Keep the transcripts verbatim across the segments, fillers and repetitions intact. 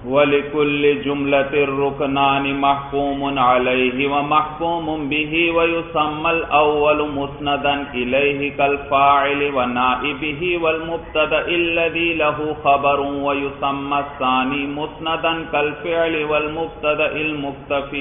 وَلِكُلِّ جُمْلَةٍ رُكْنَانِ مَحْكُومٌ عَلَيْهِ وَمَحْكُومٌ بِهِ وَيُسَمَّى الْأَوَّلُ مُسْنَدًا إِلَيْهِ كَالْفَاعِلِ وَنَائِبِهِ وَالْمُبْتَدَإِ الَّذِي لَهُ خَبَرٌ وَيُسَمَّى الثَّانِي مُسْنَدًا كَالْفِعْلِ وَالْمُبْتَدَإِ الْمُكْتَفِي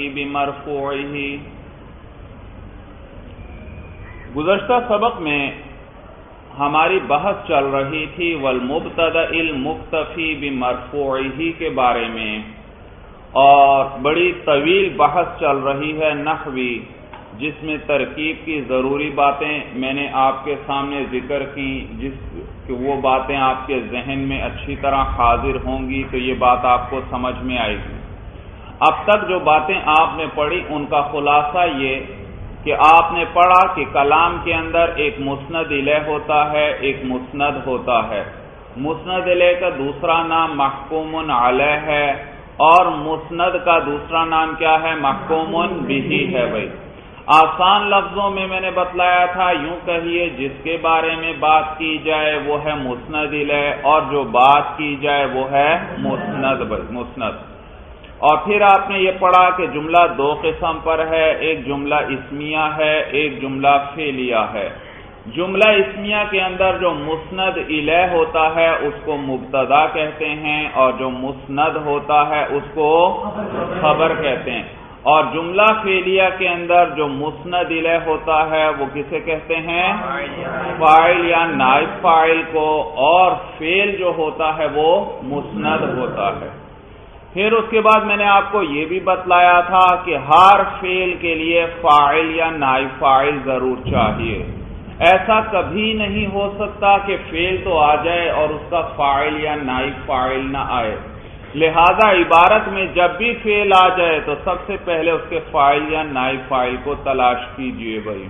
بِمَرْفُوعِهِ۔ گزشتہ سبق میں ہماری بحث چل رہی تھی والمبتدأ المکتفی بمرفوعہ کے بارے میں، اور بڑی طویل بحث چل رہی ہے نحوی، جس میں ترکیب کی ضروری باتیں میں نے آپ کے سامنے ذکر کی، جس کہ وہ باتیں آپ کے ذہن میں اچھی طرح حاضر ہوں گی تو یہ بات آپ کو سمجھ میں آئے گی۔ اب تک جو باتیں آپ نے پڑھی ان کا خلاصہ یہ کہ آپ نے پڑھا کہ کلام کے اندر ایک مسند الیہ ہوتا ہے، ایک مسند ہوتا ہے۔ مسند الیہ کا دوسرا نام محکوم علیہ ہے، اور مسند کا دوسرا نام کیا ہے؟ محکوم بہ ہے۔ بھائی آسان لفظوں میں میں نے بتلایا تھا، یوں کہیے جس کے بارے میں بات کی جائے وہ ہے مسند الیہ، اور جو بات کی جائے وہ ہے مسند۔ بھائی مسند، اور پھر آپ نے یہ پڑھا کہ جملہ دو قسم پر ہے، ایک جملہ اسمیہ ہے، ایک جملہ فعلیہ ہے۔ جملہ اسمیہ کے اندر جو مسند الیہ ہوتا ہے اس کو مبتدا کہتے ہیں، اور جو مسند ہوتا ہے اس کو خبر کہتے ہیں، اور جملہ فعلیہ کے اندر جو مسند الیہ ہوتا ہے وہ کسے کہتے ہیں؟ فاعل یا نائب فاعل کو، اور فعل جو ہوتا ہے وہ مسند ہوتا ہے۔ پھر اس کے بعد میں نے آپ کو یہ بھی بتلایا تھا کہ ہر فعل کے لیے فاعل یا نائب فاعل ضرور چاہیے۔ ایسا کبھی نہیں ہو سکتا کہ فعل تو آ جائے اور اس کا فاعل یا نائب فاعل نہ آئے، لہذا عبارت میں جب بھی فعل آ جائے تو سب سے پہلے اس کے فاعل یا نائب فاعل کو تلاش کیجئے۔ بھائی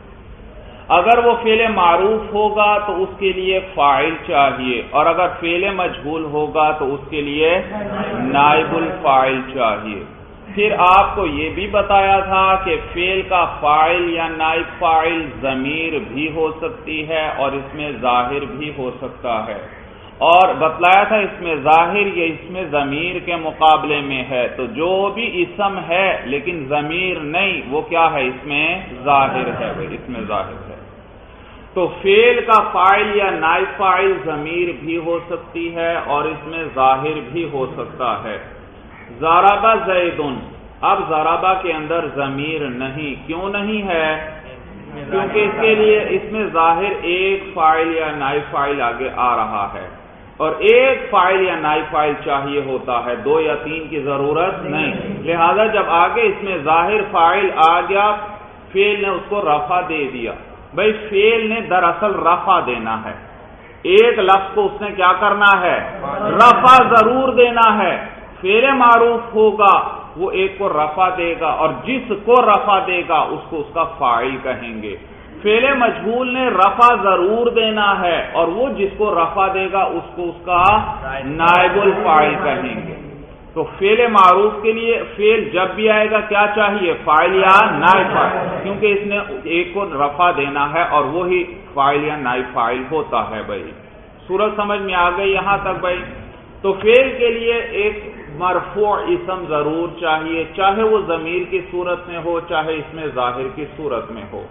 اگر وہ فعل معروف ہوگا تو اس کے لیے فاعل چاہیے، اور اگر فعل مجہول ہوگا تو اس کے لیے نائب الفاعل چاہیے۔ پھر آپ کو یہ بھی بتایا تھا کہ فعل کا فاعل یا نائب فاعل ضمیر بھی ہو سکتی ہے اور اس میں ظاہر بھی ہو سکتا ہے، اور بتلایا تھا اس میں ظاہر یہ اس میں ضمیر کے مقابلے میں ہے، تو جو بھی اسم ہے لیکن ضمیر نہیں وہ کیا ہے؟ اس میں ظاہر ہے۔ بھائی اس میں ظاہر ہے، تو فعل کا فاعل یا نائب فاعل ضمیر بھی ہو سکتی ہے اور اس میں ظاہر بھی ہو سکتا ہے۔ ضربہ زیدن، اب ضربہ کے اندر ضمیر نہیں، کیوں نہیں ہے؟ کیونکہ اس کے لیے اس میں ظاہر ایک فاعل یا نائب فاعل آگے آ رہا ہے، اور ایک فاعل یا نائب فاعل چاہیے ہوتا ہے، دو یا تین کی ضرورت نہیں، لہذا جب آگے اس میں ظاہر فاعل آ گیا فعل نے اس کو رفع دے دیا۔ بھائی فعل نے دراصل رفع دینا ہے، ایک لفظ کو اس نے کیا کرنا ہے؟ رفع ضرور دینا ہے۔ فعل معروف ہوگا وہ ایک کو رفع دے گا، اور جس کو رفع دے گا اس کو اس کا فاعل کہیں گے۔ فعل مجہول نے رفع ضرور دینا ہے، اور وہ جس کو رفع دے گا اس کو اس کا نائب الفاعل کہیں گے۔ تو فعل معروف کے لیے فعل جب بھی آئے گا کیا چاہیے؟ فاعل یا نائب فاعل، کیونکہ اس نے ایک کو رفع دینا ہے اور وہی فاعل یا نائب فاعل ہوتا ہے۔ بھائی صورت سمجھ میں آ گئی یہاں تک؟ بھائی تو فعل کے لیے ایک مرفوع اسم ضرور چاہیے، چاہے وہ ضمیر کی صورت میں ہو چاہے اس میں ظاہر کی صورت میں ہو۔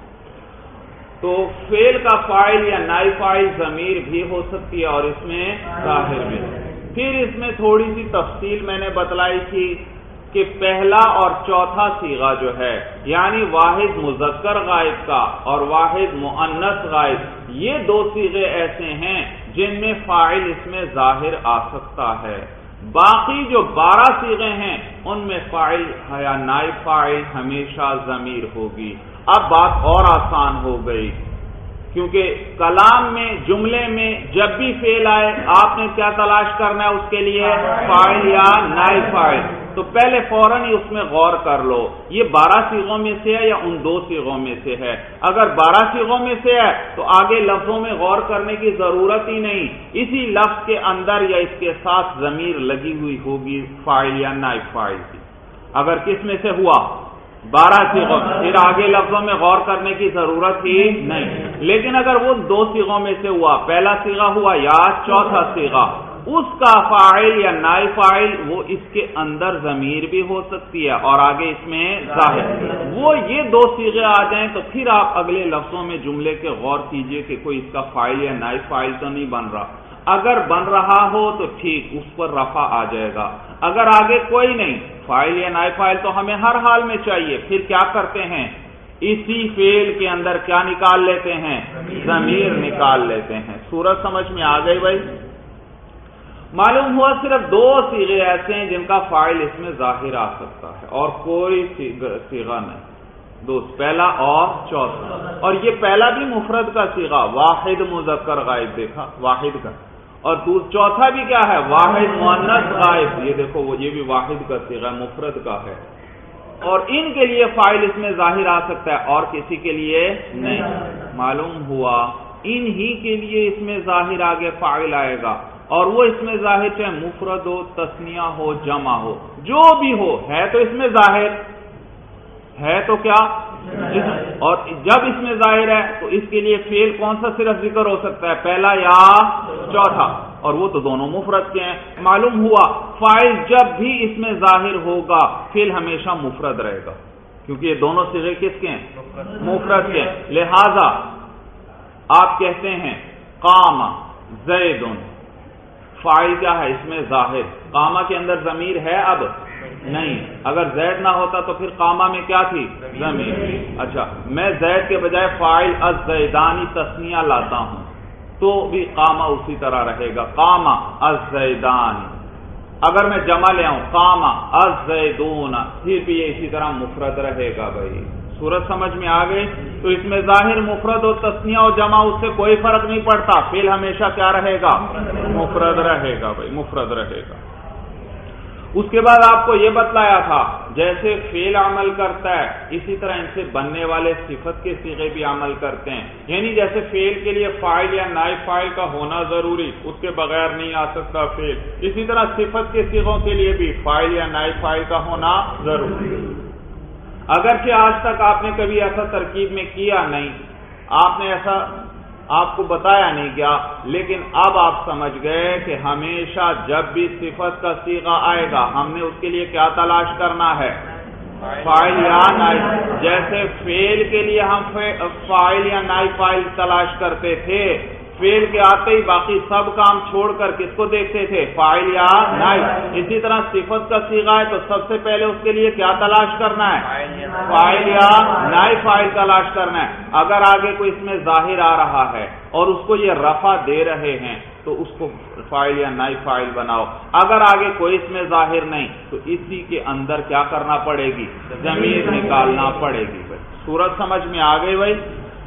تو فعل کا فاعل یا نائب فاعل ضمیر بھی ہو سکتی ہے اور اس میں ظاہر بھی۔ پھر اس میں تھوڑی سی تفصیل میں نے بتلائی تھی کہ پہلا اور چوتھا صیغہ جو ہے، یعنی واحد مذکر غائب کا اور واحد مؤنث غائب، یہ دو صیغے ایسے ہیں جن میں فاعل اس میں ظاہر آ سکتا ہے۔ باقی جو بارہ صیغے ہیں ان میں فاعل یا نائب فاعل ہمیشہ ضمیر ہوگی۔ اب بات اور آسان ہو گئی، کیونکہ کلام میں جملے میں جب بھی فعل آئے آپ نے کیا تلاش کرنا ہے اس کے لیے؟ فاعل یا نائب فاعل۔ تو پہلے فوراً ہی اس میں غور کر لو یہ بارہ صیغوں میں سے ہے یا ان دو صیغوں میں سے ہے۔ اگر بارہ صیغوں میں سے ہے تو آگے لفظوں میں غور کرنے کی ضرورت ہی نہیں، اسی لفظ کے اندر یا اس کے ساتھ ضمیر لگی ہوئی ہوگی فاعل یا نائب فاعل کی۔ اگر کس میں سے ہوا؟ بارہ صیغوں، پھر آگے لفظوں میں غور کرنے کی ضرورت ہی نہیں۔ لیکن اگر وہ دو صیغوں میں سے ہوا، پہلا صیغہ ہوا یا چوتھا صیغہ، اس کا فاعل یا نائب فاعل وہ اس کے اندر ضمیر بھی ہو سکتی ہے اور آگے اس میں ظاہر. وہ یہ دو صیغے آ جائیں تو پھر آپ اگلے لفظوں میں جملے کے غور کیجئے کہ کوئی اس کا فاعل یا نائب فاعل تو نہیں بن رہا. اگر بن رہا ہو تو ٹھیک، اس پر رفع آ جائے گا. اگر آگے کوئی نہیں، فاعل یا نائب فاعل تو ہمیں ہر حال میں چاہیے. پھر کیا کرتے ہیں؟ اسی فعل کے اندر کیا نکال لیتے ہیں؟ ضمیر نکال لیتے ہیں. صورت سمجھ میں آ گئی بھائی؟ معلوم ہوا صرف دو صیغے ایسے ہیں جن کا فاعل اس میں ظاہر آ سکتا ہے اور کوئی صیغہ نہیں. دوست پہلا اور چوتھا. اور یہ پہلا بھی مفرد کا صیغہ، واحد مذکر غائب، دیکھا واحد کا. اور چوتھا بھی کیا ہے؟ واحد مؤنث غائب. یہ دیکھو وہ یہ بھی واحد کا صیغہ مفرد کا ہے. اور ان کے لیے فاعل اس میں ظاہر آ سکتا ہے اور کسی کے لیے نہیں. معلوم ہوا ان ہی کے لیے اس میں ظاہر آگے فاعل آئے گا. اور وہ اس میں ظاہر چاہے مفرد ہو، تثنیہ ہو، جمع ہو، جو بھی ہو، ہے تو اس میں ظاہر ہے تو کیا. اور جب اس میں ظاہر ہے تو اس کے لیے فعل کون سا صرف ذکر ہو سکتا ہے؟ پہلا یا چوتھا. اور وہ تو دونوں مفرد کے ہیں. معلوم ہوا فاعل جب بھی اس میں ظاہر ہوگا فعل ہمیشہ مفرد رہے گا، کیونکہ یہ دونوں صیغے کس کے ہیں؟ مفرد کے ہیں. لہذا آپ کہتے ہیں قام زید. فاعل کیا ہے؟ اس میں ظاہر. قامہ کے اندر ضمیر ہے؟ اب نہیں. اگر زید نہ ہوتا تو پھر قامہ میں کیا تھی؟ ضمیر. اچھا، میں زید کے بجائے فاعل الزیدانی تثنیہ لاتا ہوں تو بھی قامہ اسی طرح رہے گا، قامہ الزیدانی. اگر میں جمع لے آؤں قامہ الزیدون، پھر بھی یہ اسی طرح مفرد رہے گا. بھائی صورت سمجھ میں آ گئی؟ تو اس میں ظاہر مفرد و تثنیہ و جمع اس سے کوئی فرق نہیں پڑتا. فعل ہمیشہ کیا رہے گا؟ مفرد رہے گا. بھائی مفرد رہے گا. اس کے بعد آپ کو یہ بتلایا تھا جیسے فعل عمل کرتا ہے اسی طرح ان سے بننے والے صفت کے صیغے بھی عمل کرتے ہیں. یعنی جیسے فعل کے لیے فاعل یا نائب فاعل کا ہونا ضروری، اس کے بغیر نہیں آ سکتا فعل، اسی طرح صفت کے صیغوں کے لیے بھی فاعل یا نائب فاعل کا ہونا ضروری. اگرچہ آج تک آپ نے کبھی ایسا ترکیب میں کیا نہیں، آپ نے ایسا آپ کو بتایا نہیں گیا، لیکن اب آپ سمجھ گئے کہ ہمیشہ جب بھی صفت کا صیغہ آئے گا ہم نے اس کے لیے کیا تلاش کرنا ہے؟ فاعل یا نائب. جیسے فعل کے لیے ہم فاعل یا نائب فاعل تلاش کرتے تھے، فعل کے آتے ہی باقی سب کام چھوڑ کر کس کو دیکھتے تھے؟ فاعل یا نائب. اسی طرح صفت کا صیغہ ہے تو سب سے پہلے اس کے لیے کیا تلاش کرنا ہے؟ فاعل یا نائب فاعل تلاش کرنا ہے. اگر آگے کوئی اس میں ظاہر آ رہا ہے اور اس کو یہ رفع دے رہے ہیں تو اس کو فاعل یا نائب فاعل بناؤ. اگر آگے کوئی اس میں ظاہر نہیں تو اسی کے اندر کیا کرنا پڑے گی؟ ضمیر نکالنا پڑے گی. بھائی صورت سمجھ میں آ گئی بھائی؟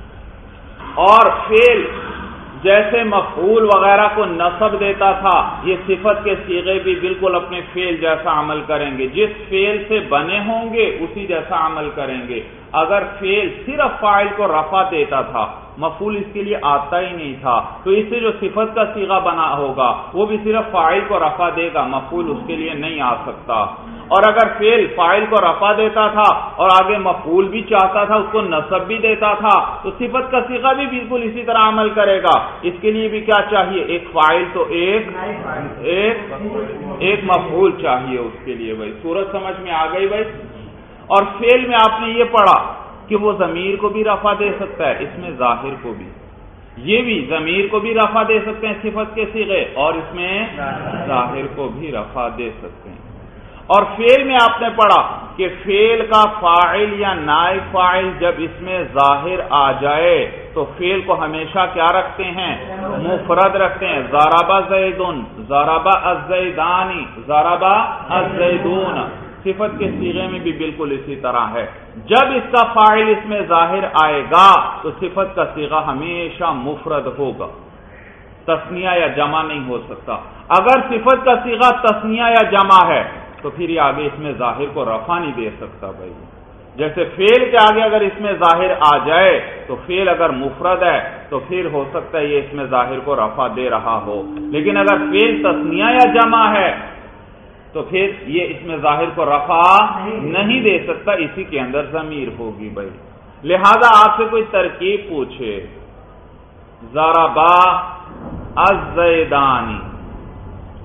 اور فعل جیسے مفعول وغیرہ کو نصب دیتا تھا، یہ صفت کے صیغے بھی بالکل اپنے فعل جیسا عمل کریں گے. جس فعل سے بنے ہوں گے اسی جیسا عمل کریں گے. اگر فعل صرف فاعل کو رفع دیتا تھا، مفعول اس کے لیے آتا ہی نہیں تھا، تو اس سے جو صفت کا صیغہ بنا ہوگا وہ بھی صرف فاعل کو رفع دے گا، مفعول اس کے لیے نہیں آ سکتا. اور اگر فعل فاعل کو رفع دیتا تھا اور آگے مفعول بھی چاہتا تھا، اس کو نصب بھی دیتا تھا، تو صفت کا صیغہ بھی بالکل اسی طرح عمل کرے گا. اس کے لیے بھی کیا چاہیے؟ ایک فاعل تو ایک ایک ایک مفعول چاہیے اس کے لیے. بھائی صورت سمجھ میں آ گئی بھائی؟ اور فعل میں آپ نے یہ پڑھا کہ وہ ضمیر کو بھی رفع دے سکتا ہے، اس میں ظاہر کو بھی، یہ بھی ضمیر کو بھی رفع دے سکتے ہیں صفت کے صیغے، اور اس میں ظاہر کو بھی رفع دے سکتے ہیں. اور فعل میں آپ نے پڑھا کہ فعل کا فاعل یا نائب فاعل جب اس میں ظاہر آ جائے تو فعل کو ہمیشہ کیا رکھتے ہیں؟ مفرد رکھتے ہیں. ضرب زیدن، ضرب الزیدانی، ضرب الزیدون. صفت کے صیغے میں بھی بالکل اسی طرح ہے. جب اس کا فاعل اس میں ظاہر آئے گا تو صفت کا صیغہ ہمیشہ مفرد ہوگا، تثنیہ یا جمع نہیں ہو سکتا. اگر صفت کا صیغہ تثنیہ یا جمع ہے تو پھر یہ آگے اس میں ظاہر کو رفع نہیں دے سکتا. بھائی جیسے فعل کے آگے اگر اس میں ظاہر آ جائے تو فعل اگر مفرد ہے تو پھر ہو سکتا ہے یہ اس میں ظاہر کو رفع دے رہا ہو، لیکن اگر فعل تثنیہ یا جمع ہے تو پھر یہ اس میں ظاہر کو رفع نہیں دے سکتا، اسی کے اندر ضمیر ہوگی. بھائی لہذا آپ سے کوئی ترکیب پوچھے ضربا الزیدانی،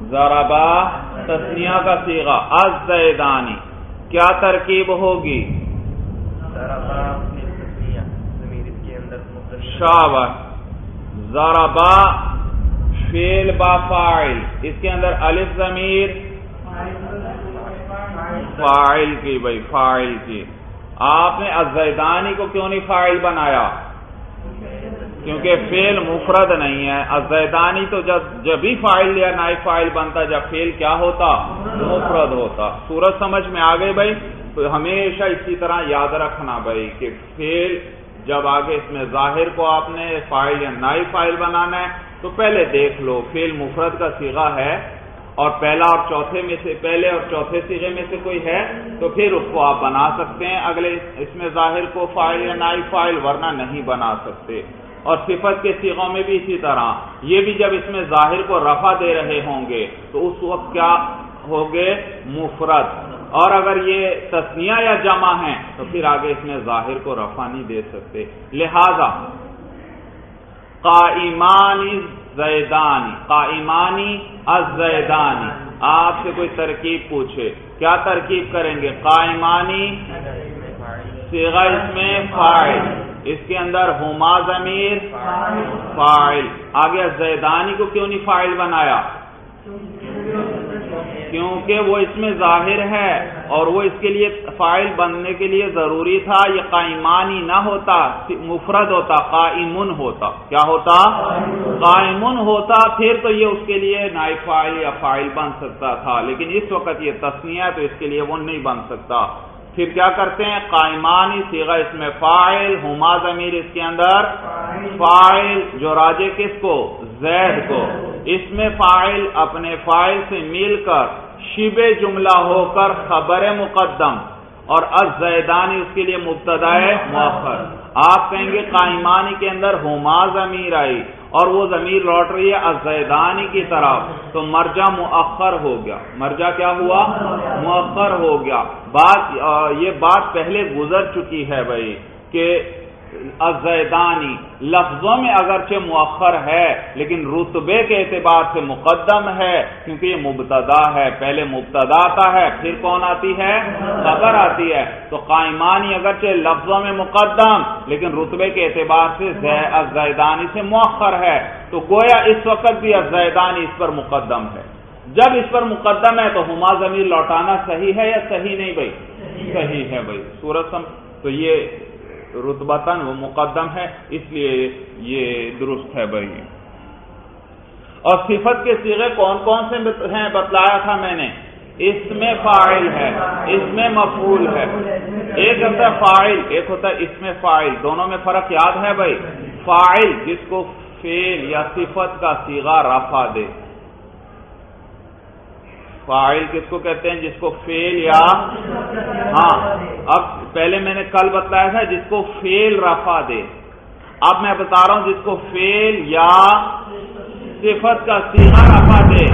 ضربا تثنیہ کا صیغہ، الزیدانی کیا ترکیب ہوگی؟ شابہ، ضربا فعل با فاعل، اس کے اندر الف ضمیر فاعل کی، بھائی فاعل کی۔ آپ نے الزیدانی کو کیوں نہیں فاعل بنایا؟ کیونکہ فعل مفرد نہیں ہے۔ الزیدانی تو جب جب بھی فاعل یا نائب فاعل بنتا جب فعل کیا ہوتا؟ مفرد ہوتا۔ صورت سمجھ میں آ گئی بھائی؟ تو ہمیشہ اسی طرح یاد رکھنا بھائی کہ فعل جب آگے اس میں ظاہر کو آپ نے فاعل یا نائب فاعل بنانا ہے تو پہلے دیکھ لو فعل مفرد کا صیغہ ہے اور پہلا اور چوتھے میں سے پہلے اور چوتھے صیغے میں سے کوئی ہے تو پھر اس کو آپ بنا سکتے ہیں اگلے اس میں ظاہر کو فاعل یا نائب فاعل، ورنہ نہیں بنا سکتے۔ اور صفت کے صیغوں میں بھی اسی طرح، یہ بھی جب اس میں ظاہر کو رفع دے رہے ہوں گے تو اس وقت کیا ہوگے؟ مفرد۔ اور اگر یہ تثنیہ یا جمع ہیں تو پھر آگے اس میں ظاہر کو رفع نہیں دے سکتے۔ لہذا قائمانی زیدانی، قائمانی الزیدانی، آپ سے کوئی ترکیب پوچھے کیا ترکیب کریں گے؟ قائمانی صیغہ اس میں فاعل، اس کے اندر ہما ضمیر فاعل، آگے الزیدانی کو کیوں نہیں فاعل بنایا؟ کیونکہ وہ اس میں ظاہر ہے اور وہ اس کے لیے فاعل بننے کے لیے ضروری تھا یہ قائمانی نہ ہوتا، مفرد ہوتا، قائمن ہوتا۔ کیا ہوتا؟ قائمن ہوتا، پھر تو یہ اس کے لیے نائب فاعل یا فاعل بن سکتا تھا، لیکن اس وقت یہ تثنیہ تو اس کے لیے وہ نہیں بن سکتا۔ پھر کیا کرتے ہیں؟ قائمانی صیغہ اس میں فاعل، ہما ضمیر اس کے اندر فاعل جو راجع کس کو؟ زید کو۔ اس میں فاعل اپنے فاعل سے مل کر شبہ جملہ ہو کر خبر مقدم اور الزیدانی اس کے لیے مبتدا مؤخر۔ آپ کہیں گے قائمانی کے اندر ہما ضمیر آئی اور وہ ضمیر لوٹ رہی ہے الزیدانی کی طرف تو مرجع مؤخر ہو گیا۔ مرجع کیا ہوا؟ مؤخر ہو گیا۔ بات یہ بات پہلے گزر چکی ہے بھائی کہ الزیدانی لفظوں میں اگرچہ مؤخر ہے لیکن رتبے کے اعتبار سے مقدم ہے کیونکہ یہ مبتدا ہے، پہلے مبتدا آتا ہے پھر کون آتی ہے؟ خبر آتی ہے۔ تو قائمانی اگرچہ لفظوں میں مقدم لیکن رتبے کے اعتبار سے الزیدانی سے مؤخر ہے، تو گویا اس وقت بھی الزیدانی اس پر مقدم ہے۔ جب اس پر مقدم ہے تو ہما ضمیر لوٹانا صحیح ہے یا صحیح نہیں بھائی؟ صحیح ہے بھائی۔ صورت سم تو یہ رتبتاً وہ مقدم ہے اس لیے یہ درست ہے بھائی۔ اور صفت کے صیغے کون کون سے ہیں بتلایا تھا میں نے؟ اس میں فاعل ہے، اس میں مفعول ہے۔ ایک ہوتا ہے فاعل، ایک ہوتا ہے اس میں فاعل، دونوں میں فرق یاد ہے بھائی؟ فاعل جس کو فعل یا صفت کا صیغہ رفع دے، فاعل کس کو کہتے ہیں؟ جس کو فعل یا ہاں اب پہلے میں نے کل بتلایا تھا جس کو فعل رفع دے، اب میں بتا رہا ہوں جس کو فعل یا صفت کا صیغہ رفع دے۔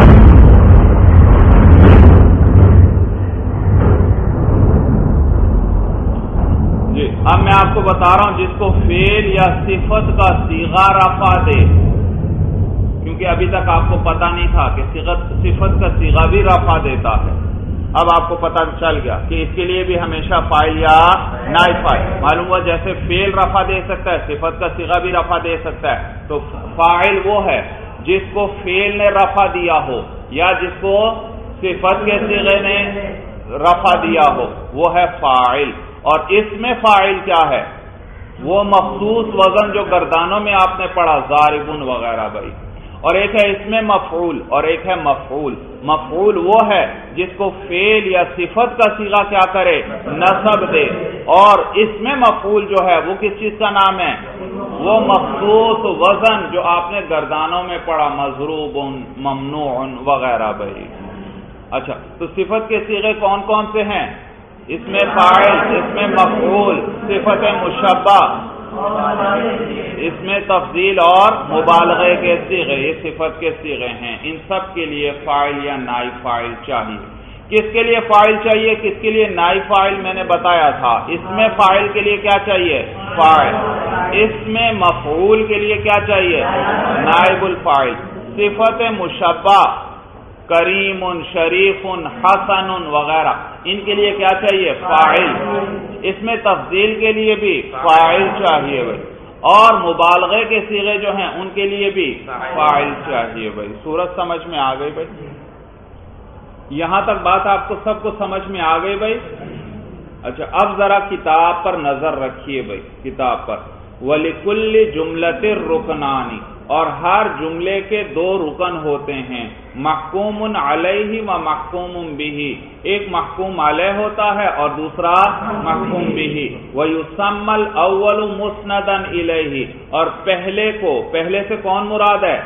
جی اب میں آپ کو بتا رہا ہوں جس کو فعل یا صفت کا صیغہ رفع دے، کیونکہ ابھی تک آپ کو پتا نہیں تھا کہ صفت کا صیغہ بھی رفع دیتا ہے، اب آپ کو پتا چل گیا کہ اس کے لیے بھی ہمیشہ فاعل یا نائب فاعل معلوم ہوا۔ جیسے فعل رفع دے سکتا ہے صفت کا صیغہ بھی رفع دے سکتا ہے، تو فاعل وہ ہے جس کو فعل نے رفع دیا ہو یا جس کو صفت کے صیغے نے رفع دیا ہو، وہ ہے فاعل۔ اور اس میں فاعل کیا ہے؟ وہ مخصوص وزن جو گردانوں میں آپ نے پڑھا ضاربن وغیرہ بھائی، اور ایک ہے اس میں مفعول اور ایک ہے مفعول۔ مفعول وہ ہے جس کو فعل یا صفت کا صیغہ کیا کرے؟ نصب دے، اور اس میں مفعول جو ہے وہ کس چیز کا نام ہے؟ وہ مخصوص وزن جو آپ نے گردانوں میں پڑھا مضروب، ممنوع وغیرہ بھائی۔ اچھا تو صفت کے صیغے کون کون سے ہیں؟ اس میں فاعل، اس میں مفعول، صفت مشبہ، اس میں تفضیل اور مبالغے کے صیغے، یہ صفت کے صیغے ہیں۔ ان سب کے لیے فاعل یا نائب فاعل چاہیے۔ کس کے لیے فاعل چاہیے، کس کے لیے نائب فاعل؟ میں نے بتایا تھا اس میں فاعل کے لیے کیا چاہیے؟ فاعل۔ اس میں مفعول کے لیے کیا چاہیے؟ نائب الفاعل۔ صفت مشبہ کریم، شریف، حسن وغیرہ، ان کے لیے کیا چاہیے؟ فاعل۔ اس میں تفضیل کے لیے بھی فاعل چاہیے بھائی، اور مبالغے کے صیغے جو ہیں ان کے لیے بھی فاعل چاہیے بھائی۔ صورت سمجھ میں آ گئی بھائی؟ یہاں تک بات آپ کو سب کو سمجھ میں آ گئی بھائی؟ اچھا، اب ذرا کتاب پر نظر رکھیے بھائی، کتاب پر۔ وَلِكُلِّ جُمْلَةٍ رُكْنَانِ، اور ہر جملے کے دو رکن ہوتے ہیں، محکوم علیہ و محکوم بہ، ایک محکوم علیہ ہوتا ہے اور دوسرا محکوم بہ۔ وَيُسَمَّى الْأَوَّلُ مُسْنَدًا إِلَيْهِ، اور پہلے کو، پہلے سے کون مراد ہے؟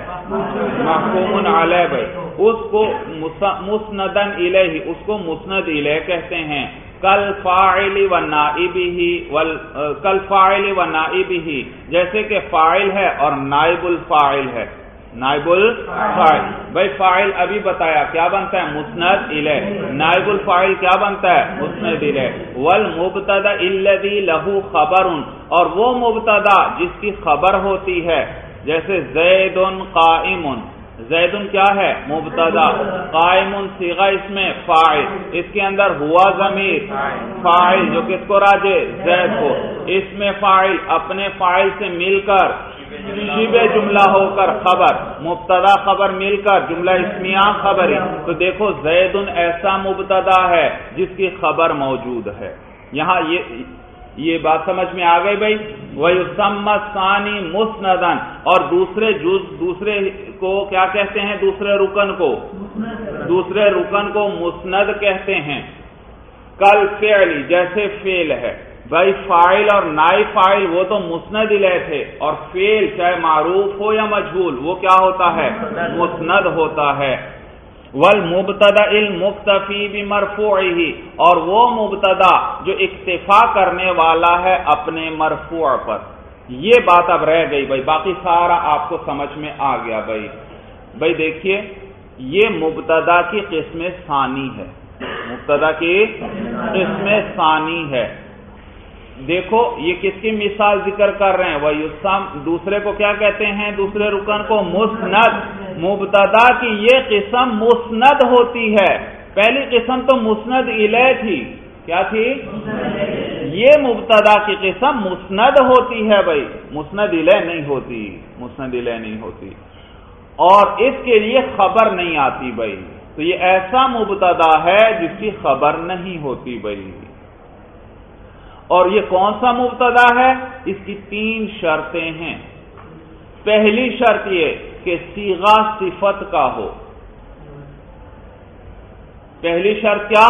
محکوم علیہ بھائی، اس کو مسندن الیہ، اس کو مسند الیہ کہتے ہیں۔ کل فاعل و نائبہ، کل فاعل و نائبہ، جیسے کہ فاعل ہے اور نائب الفاعل ہے، نائب الفاعل بھائی، فاعل ابھی بتایا کیا بنتا ہے؟ مسند الیہ، نائب الفاعل کیا بنتا ہے؟ مسند الیہ۔ والمبتدا الذی لہ خبر، اور وہ مبتدا جس کی خبر ہوتی ہے، جیسے زید قائم، زید کیا ہے؟ مبتدا، قائم صیغہ اس میں فاعل، اس کے اندر ہوا ضمیر فاعل جو کس کو راجع؟ زید کو، اس میں فاعل اپنے فاعل سے مل کر شبہ جملہ ہو کر خبر، مبتدا خبر مل کر جملہ اسمیہ خبری، تو دیکھو زید ایسا مبتدا ہے جس کی خبر موجود ہے۔ یہاں یہ یہ بات سمجھ میں آ گئی بھائی؟ وَيُسَمَّى الثَّانِي مُسْنَدًا، اور دوسرے جز دوسرے کو کیا کہتے ہیں؟ دوسرے رکن کو، دوسرے رکن کو مسند کہتے ہیں۔ کل فعل، جیسے فعل ہے بھائی، فاعل اور نائب فاعل وہ تو مسند الیہ تھے، اور فعل چاہے معروف ہو یا مجہول وہ کیا ہوتا ہے؟ مسند ہوتا ہے۔ والمبتدا المکتفی بمرفوعہ، اور وہ مبتدا جو اکتفا کرنے والا ہے اپنے مرفوع پر۔ یہ بات اب رہ گئی بھائی، باقی سارا آپ کو سمجھ میں آ گیا بھائی۔ بھائی دیکھیے، یہ مبتدا کی قسم ثانی ہے، مبتدا کی قسم ثانی ہے۔ دیکھو یہ کس کی مثال ذکر کر رہے ہیں؟ وَيُسَمَّى، دوسرے کو کیا کہتے ہیں؟ دوسرے رکن کو مسند۔ مبتدا کی یہ قسم مسند ہوتی ہے، پہلی قسم تو مسند الیہ تھی، کیا تھی؟ یہ مبتدا کی قسم مسند ہوتی ہے بھائی، مسند الیہ نہیں ہوتی، مسند الیہ نہیں ہوتی، اور اس کے لیے خبر نہیں آتی بھائی، تو یہ ایسا مبتدا ہے جس کی خبر نہیں ہوتی بھائی۔ اور یہ کون سا مبتدا ہے؟ اس کی تین شرطیں ہیں۔ پہلی شرط یہ کہ صیغہ صفت کا ہو، پہلی شرط کیا؟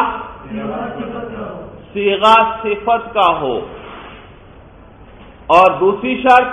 صیغہ صفت کا ہو، اور دوسری شرط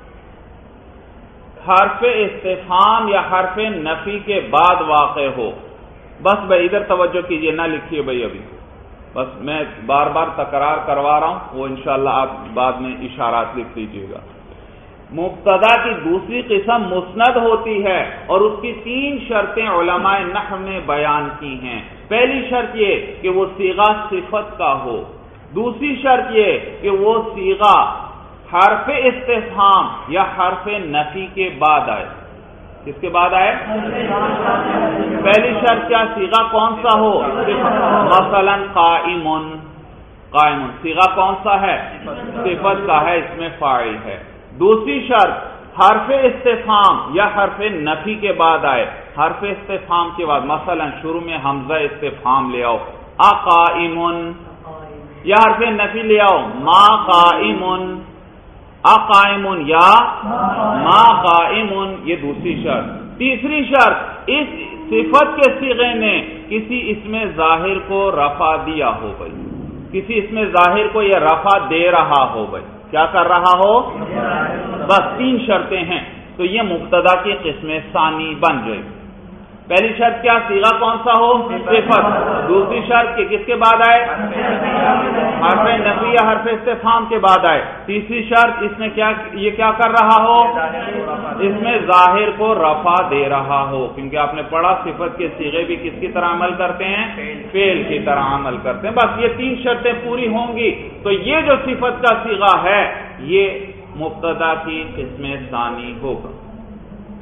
حرف استفہام یا حرف نفی کے بعد واقع ہو۔ بس بھائی ادھر توجہ کیجئے، نہ لکھیے بھائی ابھی، بس میں بار بار تکرار کروا رہا ہوں، وہ انشاءاللہ آپ بعد میں اشارات لکھ لیجیے گا۔ مبتدا کی دوسری قسم مسند ہوتی ہے، اور اس کی تین شرطیں علماء نحو نے بیان کی ہیں۔ پہلی شرط یہ کہ وہ صیغہ صفت کا ہو، دوسری شرط یہ کہ وہ صیغہ حرف استفہام یا حرف نفی کے بعد آئے۔ کس کے بعد آئے؟ پہلی شرط کیا؟ صیغہ کون سا ہو؟ مثلا قائم، قائم صیغہ کون سا ہے؟ صفت کا ہے، اس میں فاعل ہے۔ دوسری شرط حرف استفہام یا حرف نفی کے بعد آئے، حرف استفہام کے بعد مثلا شروع میں حمزہ استفہام لے آؤ، اقائم، یا حرف نفی لے آؤ، ما قائم، اقائم یا ما قائم، یہ دوسری شرط۔ تیسری شرط اس صفت کے صیغے نے کسی اسم ظاہر کو رفع دیا ہو بھائی، کسی اسم ظاہر کو یہ رفع دے رہا ہو بھائی، کیا کر رہا ہو؟ بس تین شرطیں ہیں، تو یہ مبتدا کی قسم ثانی بن گئی۔ پہلی شرط کیا؟ صیغہ کون سا ہو؟ صفت۔ دوسری شرط کہ کس کے بعد آئے؟ حرف نفی یا حرف استفہام کے بعد آئے۔ تیسری شرط اس میں کیا، یہ کیا کر رہا ہو؟ اس میں ظاہر کو رفع دے رہا ہو، کیونکہ آپ نے پڑھا صفت کے صیغے بھی کس کی طرح عمل کرتے ہیں؟ فعل کی طرح عمل کرتے ہیں۔ بس یہ تین شرطیں پوری ہوں گی تو یہ جو صفت کا صیغہ ہے یہ مبتدا کی قسم ثانی ہوگا۔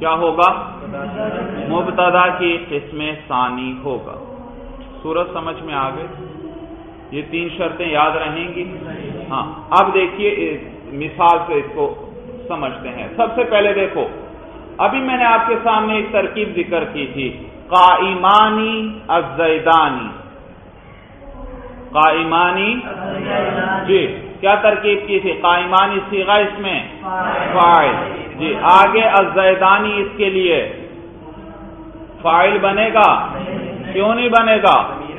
کیا ہوگا؟ مبتدا کی قسم ثانی ہوگا۔ صورت سمجھ میں آ گئی؟ یہ تین شرطیں یاد رہیں گی؟ ہاں، اب دیکھیے مثال سے اس کو سمجھتے ہیں۔ سب سے پہلے دیکھو، ابھی میں نے آپ کے سامنے ایک ترکیب ذکر کی تھی، قائمانی الزیدانی۔ قائمانی، جی کیا ترکیب کی تھی؟ قائمانی صیغہ اس میں فاعل، جی آگے الزیدانی اس کے لیے فاعل بنے گا؟ کیوں نہیں بنے گا؟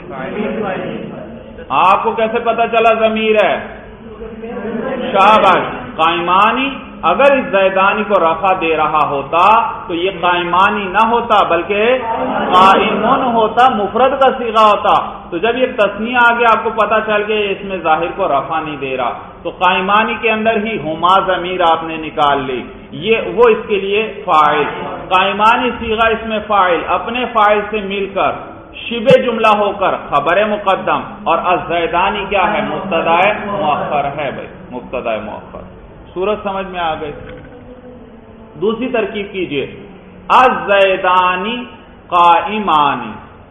آپ کو کیسے پتا چلا ضمیر ہے؟ شاباش، قائمانی اگر اس زیدانی کو رفع دے رہا ہوتا تو یہ قائمانی نہ ہوتا بلکہ قائمون ہوتا، مفرد کا صیغہ ہوتا۔ تو جب یہ تثنیہ آگے آپ کو پتا چل گیا اس میں ظاہر کو رفع نہیں دے رہا، تو قائمانی کے اندر ہی ہما ضمیر آپ نے نکال لی، یہ وہ اس کے لیے فاعل۔ قائمانی صیغہ اس میں فاعل، اپنے فاعل سے مل کر شبہ جملہ ہو کر خبر مقدم، اور الزیدانی کیا ہے؟ مبتدا مؤخر ہے بھائی، مبتدا مؤخر۔ صورت سمجھ میں آ گئی؟ دوسری ترکیب کیجئے، الزیدانی قائمانی،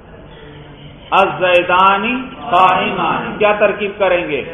الزیدانی قائمانی، کیا ترکیب کریں گے؟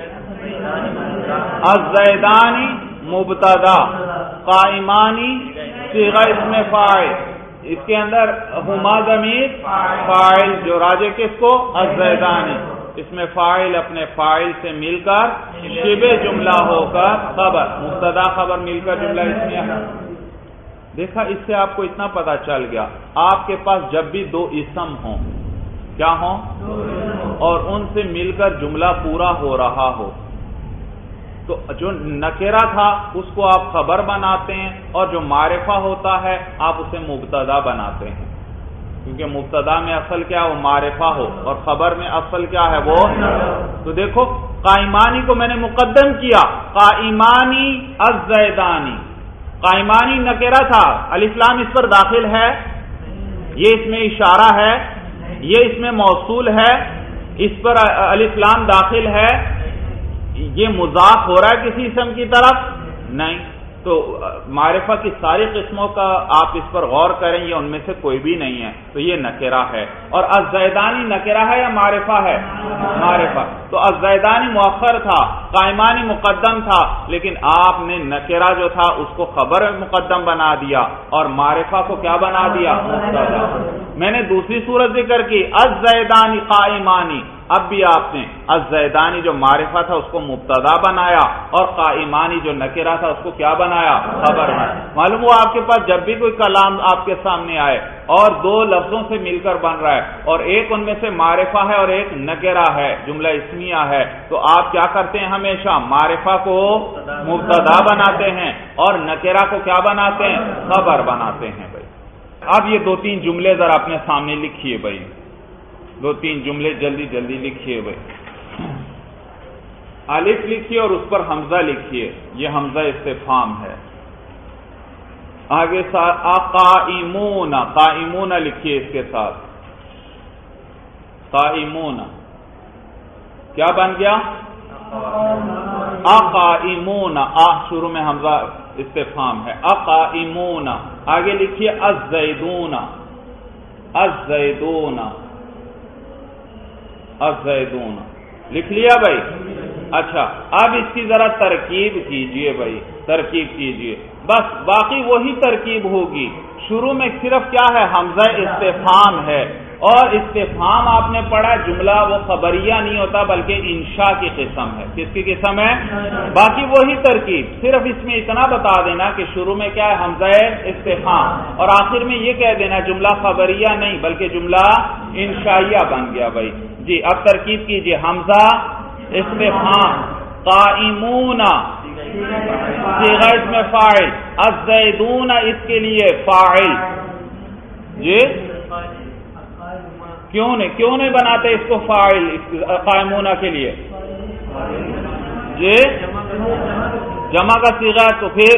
الزیدانی مبتدا، قائمانی صیغہ اسم فاعل، اس کے اندر ہما ضمیر فاعل جو راجع کس کو؟ الزیدانی، اس میں فاعل اپنے فاعل سے مل کر شبہ جملہ ہو کر خبر، مبتدا خبر مل کر جملہ اسمیہ۔ دیکھا، اس سے آپ کو اتنا پتا چل گیا، آپ کے پاس جب بھی دو اسم ہوں، کیا ہوں؟ اور ان سے مل کر جملہ پورا ہو رہا ہو، تو جو نکرہ تھا اس کو آپ خبر بناتے ہیں، اور جو معرفہ ہوتا ہے آپ اسے مبتدا بناتے ہیں، کیونکہ مبتدا میں اصل کیا وہ معرفہ ہو، اور خبر میں اصل کیا ہے وہ۔ تو دیکھو، قائمانی کو میں نے مقدم کیا، قائمانی الزیدانی، قائمانی نکرہ تھا، الف لام اس پر داخل ہے، یہ اس میں اشارہ ہے، یہ اس میں موصول ہے، اس پر الف لام داخل ہے، یہ مضاف ہو رہا ہے کسی اسم کی طرف؟ نہیں۔ تو معرفہ کی ساری قسموں کا آپ اس پر غور کریں، یہ ان میں سے کوئی بھی نہیں ہے، تو یہ نکرہ ہے۔ اور الزیدانی نکرہ ہے یا معرفہ ہے؟ معرفہ۔ تو الزیدانی مؤخر تھا، قائمانی مقدم تھا، لیکن آپ نے نکرہ جو تھا اس کو خبر مقدم بنا دیا، اور معرفہ کو کیا بنا دیا؟ مبتدا۔ میں نے دوسری صورت ذکر کی، الزیدانی قائمانی، اب بھی آپ نے الزیدانی جو معرفہ تھا اس کو مبتدا بنایا، اور قائمانی جو نکرہ تھا اس کو کیا بنایا؟ خبر بنایا۔ معلوم ہوا آپ کے پاس جب بھی کوئی کلام آپ کے سامنے آئے اور دو لفظوں سے مل کر بن رہا ہے، اور ایک ان میں سے معرفہ ہے اور ایک نکرہ ہے، جملہ اسمیہ ہے، تو آپ کیا کرتے ہیں؟ ہمیشہ معرفہ کو مبتدا بناتے ہیں اور نکرہ کو کیا بناتے ہیں؟ خبر بناتے ہیں بھائی۔ اب یہ دو تین جملے ذرا اپنے سامنے لکھیے بھائی، دو تین جملے جلدی جلدی لکھیے بھائی۔ الف لکھیے اور اس پر حمزہ لکھیے، یہ حمزہ استفہام ہے۔ آگے قائمون، قائمون لکھیے اس کے ساتھ، قائمون کیا بن گیا؟ اقائمون، آ شروع میں حمزہ استفہام ہے، اقائمون۔ آگے لکھیے الزیدون، الزیدون، الزیدون، لکھ لیا بھائی؟ اچھا، اب اس کی ذرا ترکیب کیجئے بھائی، ترکیب کیجئے، بس باقی وہی ترکیب ہوگی۔ شروع میں صرف کیا ہے؟ حمزہ استفہام ہے، اور استفہام آپ نے پڑھا جملہ وہ خبریہ نہیں ہوتا بلکہ انشاء کی قسم ہے۔ کس کی قسم ہے؟ باقی وہی ترکیب، صرف اس میں اتنا بتا دینا کہ شروع میں کیا ہے؟ حمزہ استفہام، اور آخر میں یہ کہہ دینا جملہ خبریہ نہیں بلکہ جملہ انشائیہ بن گیا بھائی۔ جی اب ترکیب کیجئے، حمزہ استفہام، قائمون صیغہ اسم فاعل، الزیدون اس کے لیے فاعل۔ جی کیوں نہیں کیوں نہیں بناتے اس کو فاعل قائمون کے لیے؟ جی جمع کا صیغہ تو پھر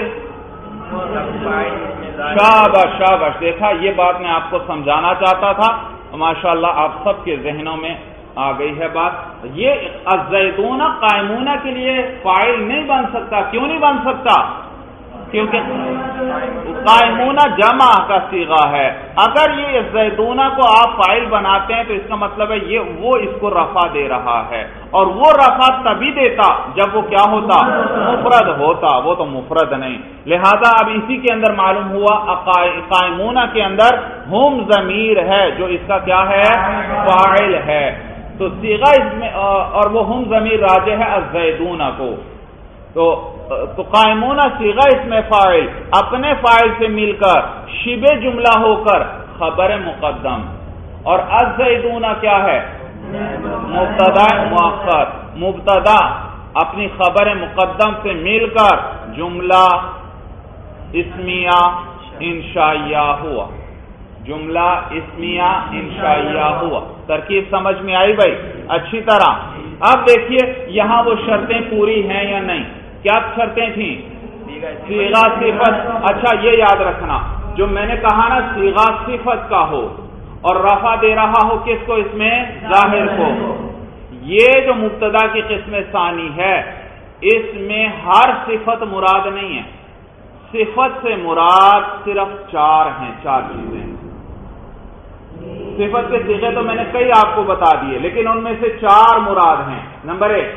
شاباش شاباش، دیکھا یہ بات میں آپ کو سمجھانا چاہتا تھا، ماشاءاللہ آپ سب کے ذہنوں میں آ گئی ہے بات۔ یہ الزیدون قائمون کے لیے فاعل نہیں بن سکتا، کیوں نہیں بن سکتا؟ کیونکہ قائمون جمع کا صیغہ ہے. اگر یہ زیدون کو آپ فاعل بناتے ہیں تو اس کا مطلب ہے یہ وہ اس کو رفع دے رہا ہے, اور وہ رفع تبھی دیتا جب وہ کیا ہوتا, مفرد ہوتا, وہ تو مفرد نہیں. لہذا اب اسی کے اندر معلوم ہوا قائمون کے اندر ہم ضمیر ہے جو اس کا کیا ہے, فاعل ہے. تو صیغہ اس میں, اور وہ ہم ضمیر راجع ہے الزیدون کو. تو تو قائمون صیغہ اس میں فاعل اپنے فاعل سے مل کر شبہ جملہ ہو کر خبر مقدم, اور الزیدون کیا ہے, مبتدا مؤخر. مبتدا اپنی خبر مقدم سے مل کر جملہ اسمیہ انشائیہ ہوا, جملہ اسمیہ انشائیہ ہوا. ترکیب سمجھ میں آئی بھائی اچھی طرح؟ اب دیکھیے یہاں وہ شرطیں پوری ہیں یا نہیں. کیا شرطیں تھیں؟ صیغہ صفت. اچھا یہ یاد رکھنا, جو میں نے کہا نا صیغہ صفت کا ہو اور رفع دے رہا ہو کس کو, اس میں ظاہر کو. یہ جو مبتدا کی قسم ثانی ہے اس میں ہر صفت مراد نہیں ہے. صفت سے مراد صرف چار ہیں, چار چیزیں. صفت کے صیغے تو میں نے کئی آپ کو بتا دیے, لیکن ان میں سے چار مراد ہیں. نمبر ایک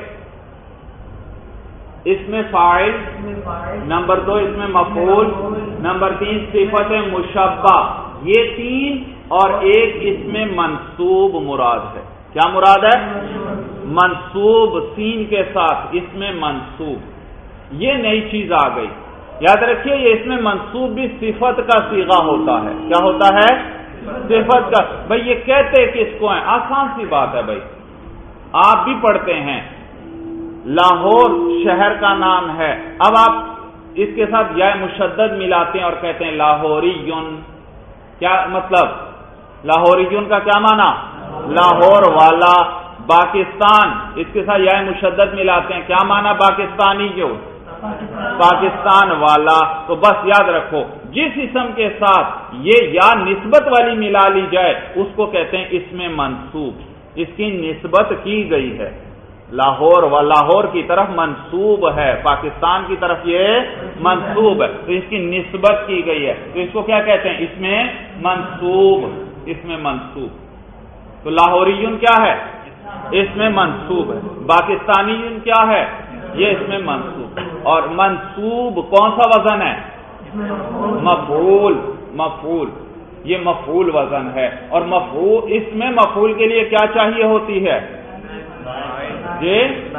اس میں فاعل, نمبر دو اس میں مفعول, نمبر تین صفت مشبہ, یہ تین, اور ایک اس میں منصوب مراد ہے. کیا مراد ہے؟ منصوب, سین کے ساتھ اس میں منصوب. یہ نئی چیز آ گئی, یاد رکھیے. یہ اس میں منصوب بھی صفت کا صیغہ ہوتا ہے. کیا ہوتا ہے؟ صفت کا. بھائی یہ کہتے کس کو ہیں؟ آسان سی بات ہے بھائی, آپ بھی پڑھتے ہیں. لاہور شہر کا نام ہے, اب آپ اس کے ساتھ یا مشدد ملاتے ہیں اور کہتے ہیں لاہوریون. کیا مطلب؟ لاہوریون کا کیا معنی؟ لاہور والا. پاکستان, اس کے ساتھ یا مشدد ملاتے ہیں, کیا معنی پاکستانی جو, پاکستان والا. تو بس یاد رکھو جس اسم کے ساتھ یہ یا نسبت والی ملا لی جائے اس کو کہتے ہیں اسم منصوب. اس کی نسبت کی گئی ہے, لاہور و لاہور کی طرف منصوب ہے, پاکستان کی طرف یہ منصوب ہے, تو اس کی نسبت کی گئی ہے. تو اس کو کیا کہتے ہیں؟ اس میں منصوب. اس میں منصوب. تو لاہوریون کیا ہے؟ اس میں منصوب ہے. پاکستانیون کیا ہے؟ یہ اس میں منصوب. اور منصوب کون سا وزن ہے؟ مفعول. مفعول یہ مفعول وزن ہے. اور مفعول, اس میں مفعول کے لیے کیا چاہیے ہوتی ہے؟ جی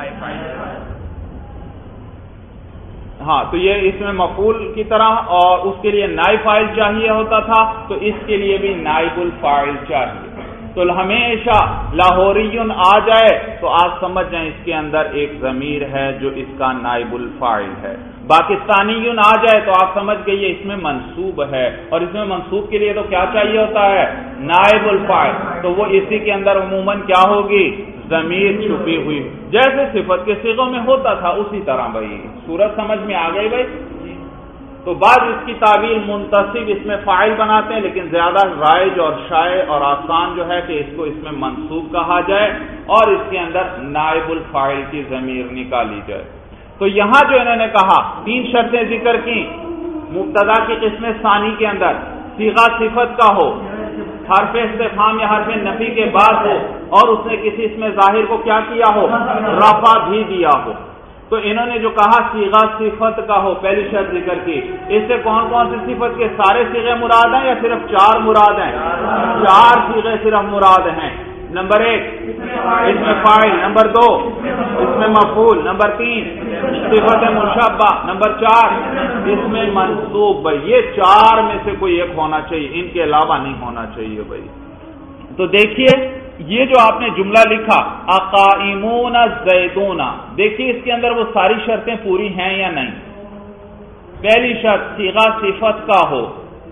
ہاں, تو یہ اس میں مفعول کی طرح, اور اس کے لیے نائب فاعل چاہیے ہوتا تھا, تو اس کے لیے بھی نائب الفاعل چاہیے. تو ہمیشہ لاہوریون آ جائے تو آپ سمجھ جائیں اس کے اندر ایک ضمیر ہے جو اس کا نائب الفاعل ہے. پاکستانیون آ جائے تو آپ سمجھ گئیے اس میں منصوب ہے, اور اس میں منصوب کے لیے تو کیا چاہیے ہوتا ہے؟ نائب الفاعل. تو وہ اسی کے اندر عموماً کیا ہوگی؟ ضمیر چھپی ہوئی, جیسے صفت کے صیغوں میں ہوتا تھا اسی طرح. بھائی صورت سمجھ میں آ گئی بھائی؟ تو بعض اس کی تعبیر منتصب اس میں فاعل بناتے ہیں, لیکن زیادہ رائج اور شائع اور آسان جو ہے کہ اس کو اس میں منصوب کہا جائے اور اس کے اندر نائب الفاعل کی ضمیر نکالی جائے. تو یہاں جو انہوں نے کہا تین شرطیں ذکر کی. مبتدا کی قسم ثانی کے اندر صیغہ صفت کا ہو, حرف استفہام یا حرف نفی کے بعد ہو, اور اس نے کسی اس میں ظاہر کو کیا کیا ہو؟ رفع بھی دیا ہو. تو انہوں نے جو کہا صیغہ صفت کا ہو, پہلی شرط ذکر کی. اس سے کون کون سی صفت کے سارے صیغے مراد ہیں یا صرف چار مراد ہیں؟ چار صیغے صرف مراد ہیں. نمبر ایک اس میں فاعل, نمبر دو اس میں مفعول, نمبر تین صفت مشبہ, نمبر چار اس میں منصوب. بھائی یہ چار میں سے کوئی ایک ہونا چاہیے, ان کے علاوہ نہیں ہونا چاہیے بھائی. تو دیکھیے یہ جو آپ نے جملہ لکھا اقائمون زیدون, دیکھیے اس کے اندر وہ ساری شرطیں پوری ہیں یا نہیں. پہلی شرط صیغہ صفت کا ہو,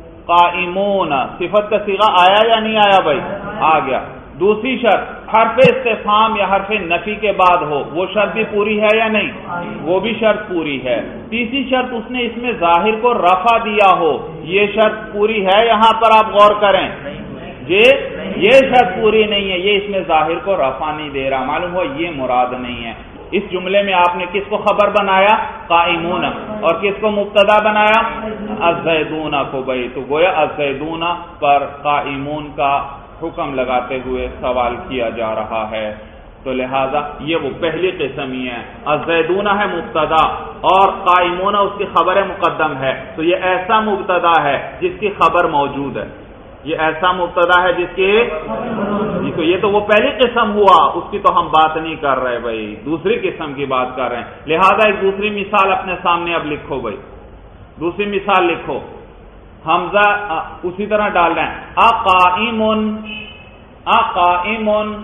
قائمون صفت کا صیغہ آیا یا نہیں آیا بھائی؟ آ گیا. دوسری شرط حرف استفہام یا حرف نفی کے بعد ہو, وہ شرط بھی پوری ہے یا نہیں؟ وہ بھی شرط پوری ہے. تیسری شرط اس نے اس میں ظاہر کو رفع دیا ہو, یہ شرط پوری ہے. یہاں پر آپ غور کریں جی, یہ شرط پوری نہیں ہے, یہ اس میں ظاہر کو رفع نہیں دے رہا, معلوم ہو یہ مراد نہیں ہے. اس جملے میں آپ نے کس کو خبر بنایا؟ قائمون، اور کس کو مبتدا بنایا؟ الزیدون کو۔ بھائی تو گویا الزیدون پر قائمون کا حکم لگاتے ہوئے سوال کیا جا رہا ہے، تو لہذا یہ وہ پہلی قسم ہی ہے۔ الزیدون ہے مبتدا اور قائمون اس کی خبر مقدم ہے، تو یہ ایسا مبتدا ہے جس کی خبر موجود ہے، یہ ایسا مبتدا ہے جس کی تو یہ تو وہ پہلی قسم ہوا، اس کی تو ہم بات نہیں کر رہے بھائی، دوسری قسم کی بات کر رہے ہیں۔ لہذا ایک دوسری مثال اپنے سامنے اب لکھو بھائی، دوسری مثال لکھو، حمزہ اسی طرح ڈال رہے ہیں، اقائمن اقائمن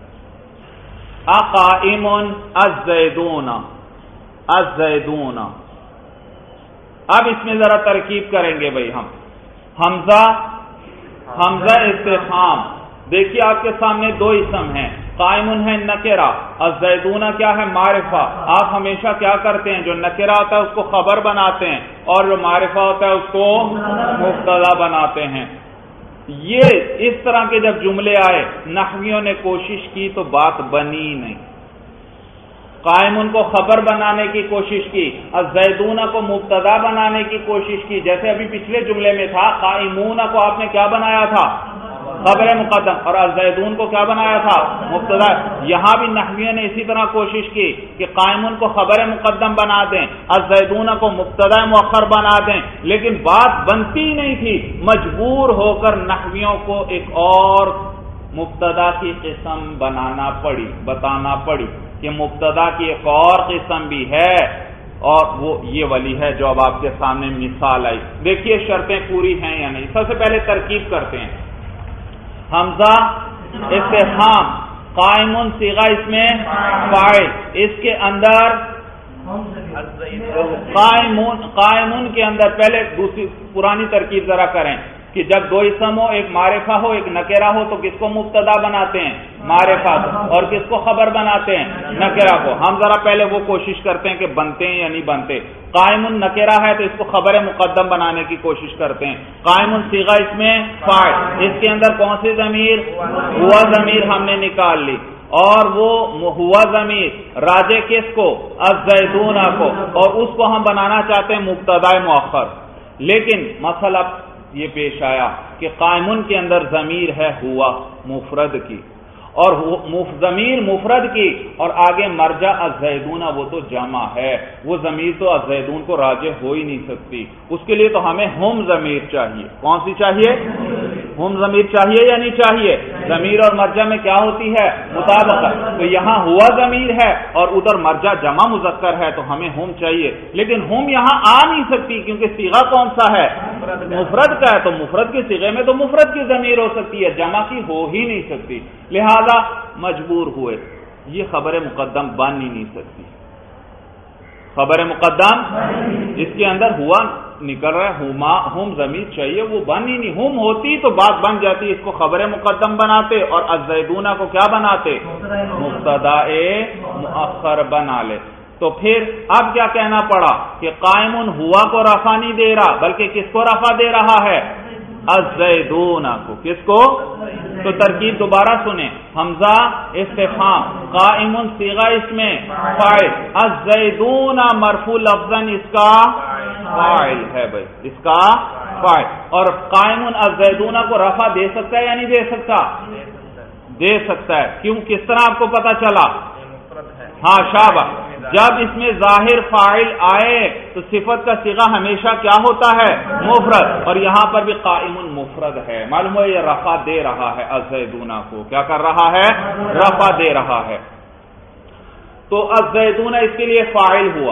اقائمن الزیدون الزیدون۔ اب اس میں ذرا ترکیب کریں گے بھائی ہم، حمزہ حمزہ استفہام، دیکھیے آپ کے سامنے دو اسم ہیں، قائمن ہے نکرہ، الزیدون کیا ہے معرفہ۔ آپ ہمیشہ کیا کرتے ہیں، جو نکرہ ہوتا ہے اس کو خبر بناتے ہیں اور جو معرفہ ہوتا ہے اس کو مبتدا بناتے ہیں۔ یہ اس طرح کے جب جملے آئے نحویوں نے کوشش کی تو بات بنی نہیں، قائمن کو خبر بنانے کی کوشش کی، الزیدون کو مبتدا بنانے کی کوشش کی، جیسے ابھی پچھلے جملے میں تھا قائمون کو آپ نے کیا بنایا تھا؟ خبر مقدم، اور الزیدون کو کیا بنایا تھا؟ مبتدا۔ یہاں بھی نحویوں نے اسی طرح کوشش کی کہ قائمون کو خبر مقدم بنا دیں، الزیدون کو مبتدا مؤخر بنا دیں، لیکن بات بنتی نہیں تھی، مجبور ہو کر نحویوں کو ایک اور مبتدا کی قسم بنانا پڑی، بتانا پڑی کہ مبتدا کی ایک اور قسم بھی ہے، اور وہ یہ والی ہے جو اب آپ کے سامنے مثال آئی۔ دیکھیے شرطیں پوری ہیں یا نہیں۔ سب سے پہلے ترکیب کرتے ہیں، حمزہ استفہام، قائمن صیغہ اس میں فاعل، اس کے اندر قائمن قائمن کے اندر پہلے دوسری پرانی ترکیب ذرا کریں کہ جب دو اسم ہو، ایک معرفہ ہو ایک نکرہ ہو، تو کس کو مبتدا بناتے ہیں؟ معرفہ کو، اور کس کو خبر بناتے ہیں؟ نکرہ کو۔ ہم ذرا پہلے وہ کوشش کرتے ہیں کہ بنتے ہیں یا نہیں بنتے۔ قائمن نکرہ ہے تو اس کو خبر مقدم بنانے کی کوشش کرتے ہیں، قائمن صیغہ اس میں فاعل، اس کے اندر کون سی ضمیر؟ ہوا ضمیر ہم نے نکال لی، اور وہ ہوا ضمیر راجع کس کو؟ الزیدون کو، اور اس کو ہم بنانا چاہتے ہیں مبتدا مؤخر۔ لیکن مسئلہ یہ پیش آیا کہ قائمن کے اندر ضمیر ہے ہوا مفرد کی، اور ضمیر مفرد کی اور آگے مرجع الزیدون وہ تو جمع ہے، وہ ضمیر تو الزیدون کو راجع ہو ہی نہیں سکتی، اس کے لیے تو ہمیں ہم ضمیر چاہیے۔ کون سی چاہیے؟ ہم ضمیر چاہیے یا نہیں چاہیے؟ ضمیر اور مرجع میں کیا ہوتی ہے؟ مطابقت۔ تو یہاں ہوا ضمیر ہے اور ادھر مرجع جمع مذکر ہے، تو ہمیں ہم چاہیے، لیکن ہم یہاں آ نہیں سکتی کیونکہ صیغہ کون سا ہے؟ مفرد کا ہے، تو مفرد کے صیغے میں تو مفرد کی ضمیر ہو سکتی ہے، جمع کی ہو ہی نہیں سکتی، لہذا مجبور ہوئے، یہ خبر مقدم بن ہی نہیں سکتی، خبر مقدم اس کے اندر ہوا نکل رہا ہے، ہما ہم ضمیر چاہیے، وہ بن ہی نہیں، ہم ہوتی تو بات بن جاتی، اس کو خبر مقدم بناتے اور الزیدون کو کیا بناتے؟ مبتدا مؤخر بنا لے۔ تو پھر اب کیا کہنا پڑا کہ قائمن ہوا کو رفع نہیں دے رہا، بلکہ کس کو رفع دے رہا ہے؟ الزیدون کو۔ کس کو؟ تو ترکیب دوبارہ سنیں، حمزہ استفہام، قائمن صیغہ اس میں فاعل، الزیدون مرفوع لفظاً اس کا فاعل ہے بھائی، اس کا فاعل، اور قائمن الزیدون کو رفع دے سکتا ہے یا نہیں دے سکتا؟ دے سکتا ہے۔ کیوں؟ کس طرح آپ کو پتا چلا؟ ہاں شابہ، جب اس میں ظاہر فاعل آئے تو صفت کا صیغہ ہمیشہ کیا ہوتا ہے؟ مفرد، اور یہاں پر بھی قائمن مفرد ہے، معلوم ہے یہ رفع دے رہا ہے الزیدون کو، کیا کر رہا ہے؟ رفع دے رہا ہے۔ تو الزیدون اس کے لیے فاعل ہوا،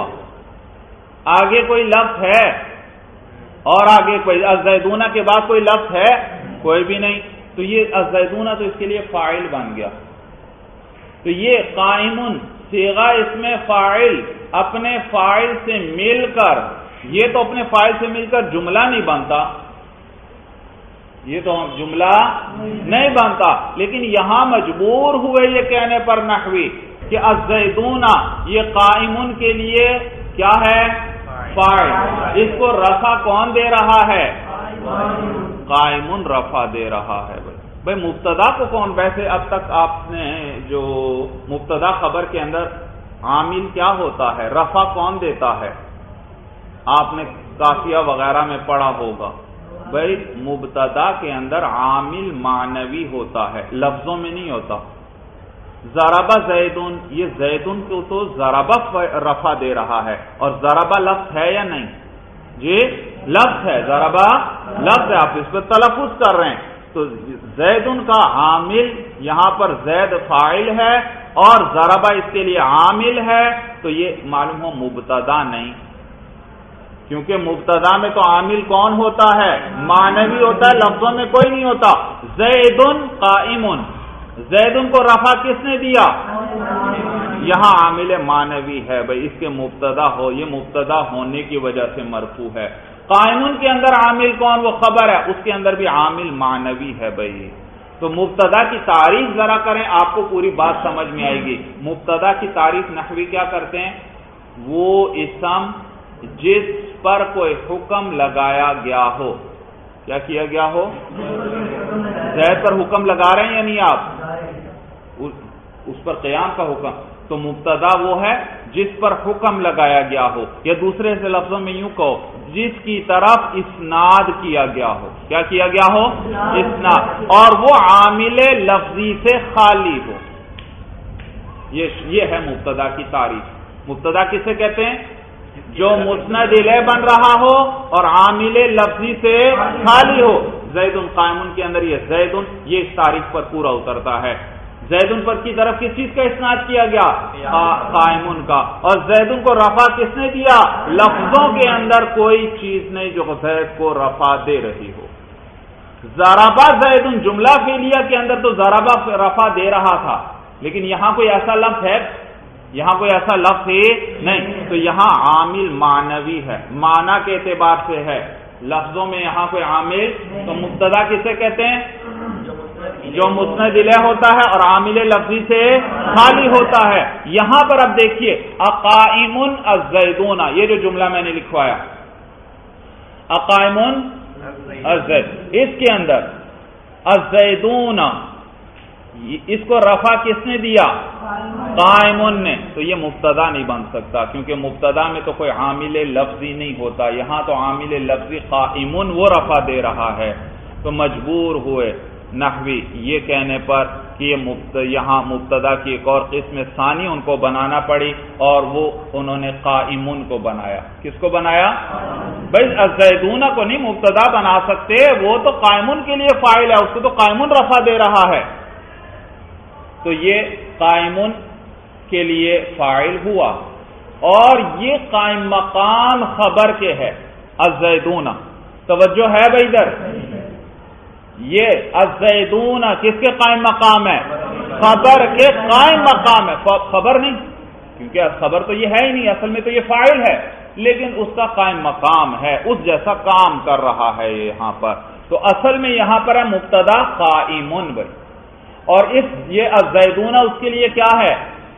آگے کوئی لفظ ہے؟ اور آگے کوئی الزیدون کے بعد کوئی لفظ ہے؟ کوئی بھی نہیں، تو یہ الزیدون تو اس کے لیے فاعل بن گیا۔ تو یہ قائمن صیغہ اس میں فاعل اپنے فاعل سے مل کر، یہ تو اپنے فاعل سے مل کر جملہ نہیں بنتا، یہ تو جملہ نہیں بنتا، لیکن یہاں مجبور ہوئے یہ کہنے پر نحوی کہ الزیدون یہ قائمن کے لیے کیا ہے؟ فاعل، اس کو رفع کون دے رہا ہے؟ قائمن رفع دے رہا ہے بھائی بھائی مبتدا کو کون؟ ویسے اب تک آپ نے جو مبتدا خبر کے اندر عامل کیا ہوتا ہے؟ رفع کون دیتا ہے؟ آپ نے قافیہ وغیرہ میں پڑھا ہوگا بھائی مبتدا کے اندر عامل معنوی ہوتا ہے، لفظوں میں نہیں ہوتا۔ ضربہ زیدن، یہ زیدن کو تو ضربہ رفع دے رہا ہے، اور ضربہ لفظ ہے یا نہیں؟ جی لفظ ہے، ضربہ لفظ ہے، آپ اس پہ تلفظ کر رہے ہیں۔ تو زیدن کا عامل یہاں پر زید فاعل ہے اور ضربہ اس کے لیے عامل ہے، تو یہ معلوم ہو مبتدا نہیں، کیونکہ مبتدا میں تو عامل کون ہوتا ہے؟ معنوی ہوتا ہے، لفظوں میں کوئی نہیں ہوتا۔ زیدن قائمن، زیدن کو رفع کس نے دیا؟ یہاں عامل معنوی ہے بھائی، اس کے مبتدا ہو، یہ مبتدا ہونے کی وجہ سے مرفوع ہے۔ قائمن کے اندر عامل کون؟ وہ خبر ہے، اس کے اندر بھی عامل معنوی ہے بھائی۔ تو مبتدا کی تعریف ذرا کریں، آپ کو پوری بات سمجھ میں آئے گی۔ مبتدا کی تعریف نحوی کیا کرتے ہیں؟ وہ اسم جس پر کوئی حکم لگایا گیا ہو، کیا کیا گیا ہو؟ زید پر حکم لگا رہے ہیں یا نہیں آپ؟ اس پر قیام کا حکم، تو مبتدا وہ ہے جس پر حکم لگایا گیا ہو، یا دوسرے سے لفظوں میں یوں کہو جس کی طرف اسناد کیا گیا ہو۔ کیا کیا گیا ہو؟ اسناد، اور وہ عامل لفظی سے خالی ہو۔ یہ ہے مبتدا کی تعریف۔ مبتدا کسے کہتے ہیں؟ جو مسند الیہ بن رہا ہو اور عامل لفظی سے خالی ہو۔ زیدن قائمن کے اندر یہ زیدن، یہ اس تعریف پر پورا اترتا ہے۔ زیدن پر کی طرف کس چیز کا اسناد کیا گیا؟ قائمن کا۔ اور زیدن کو رفع کس نے دیا؟ لفظوں کے اندر کوئی چیز نہیں جو زید کو رفع دے رہی ہو۔ ضربہ زیدن جملہ فعلیہ کے اندر تو ضربہ رفع دے رہا تھا، لیکن یہاں کوئی ایسا لفظ ہے؟ یہاں کوئی ایسا لفظ ہی نہیں، تو یہاں عامل معنوی ہے، معنی کے اعتبار سے ہے، لفظوں میں یہاں کوئی عامل۔ تو مبتدا کسے کہتے ہیں؟ جو مسند الیہ ہوتا ہے اور عامل لفظی سے خالی ہوتا ہے۔ یہاں پر اب دیکھیے اقائمن الزیدون، یہ جو جملہ میں نے لکھوایا اقائمن الزید، اس کے اندر الزیدون اس کو رفع کس نے دیا؟ قائمن نے، تو یہ مبتدا نہیں بن سکتا، کیونکہ مبتدا میں تو کوئی عامل لفظی نہیں ہوتا، یہاں تو عامل لفظی قائمن وہ رفع دے رہا ہے، تو مجبور ہوئے نحوی یہ کہنے پر کہ یہ یہاں مبتدا کی ایک اور قسم ثانی ان کو بنانا پڑی، اور وہ انہوں نے قائمن کو بنایا۔ کس کو بنایا بھائی؟ الزیدون کو نہیں مبتدا بنا سکتے، وہ تو قائمن کے لیے فاعل ہے، اس کو تو قائمن رفع دے رہا ہے، تو یہ قائمن کے لیے فاعل ہوا، اور یہ قائم مقام خبر کے ہے الزیدون۔ توجہ ہے بھائی ادھر؟ یہ الزیدون کس کے قائم مقام ہے؟ خبر کے قائم مقام ہے، خبر نہیں، کیونکہ خبر تو یہ ہے ہی نہیں، اصل میں تو یہ فاعل ہے، لیکن اس کا قائم مقام ہے، اس جیسا کام کر رہا ہے یہاں پر، تو اصل میں یہاں پر ہے مبتدا قائمن بھائی، اور اس یہ الزیدون اس کے لیے کیا ہے؟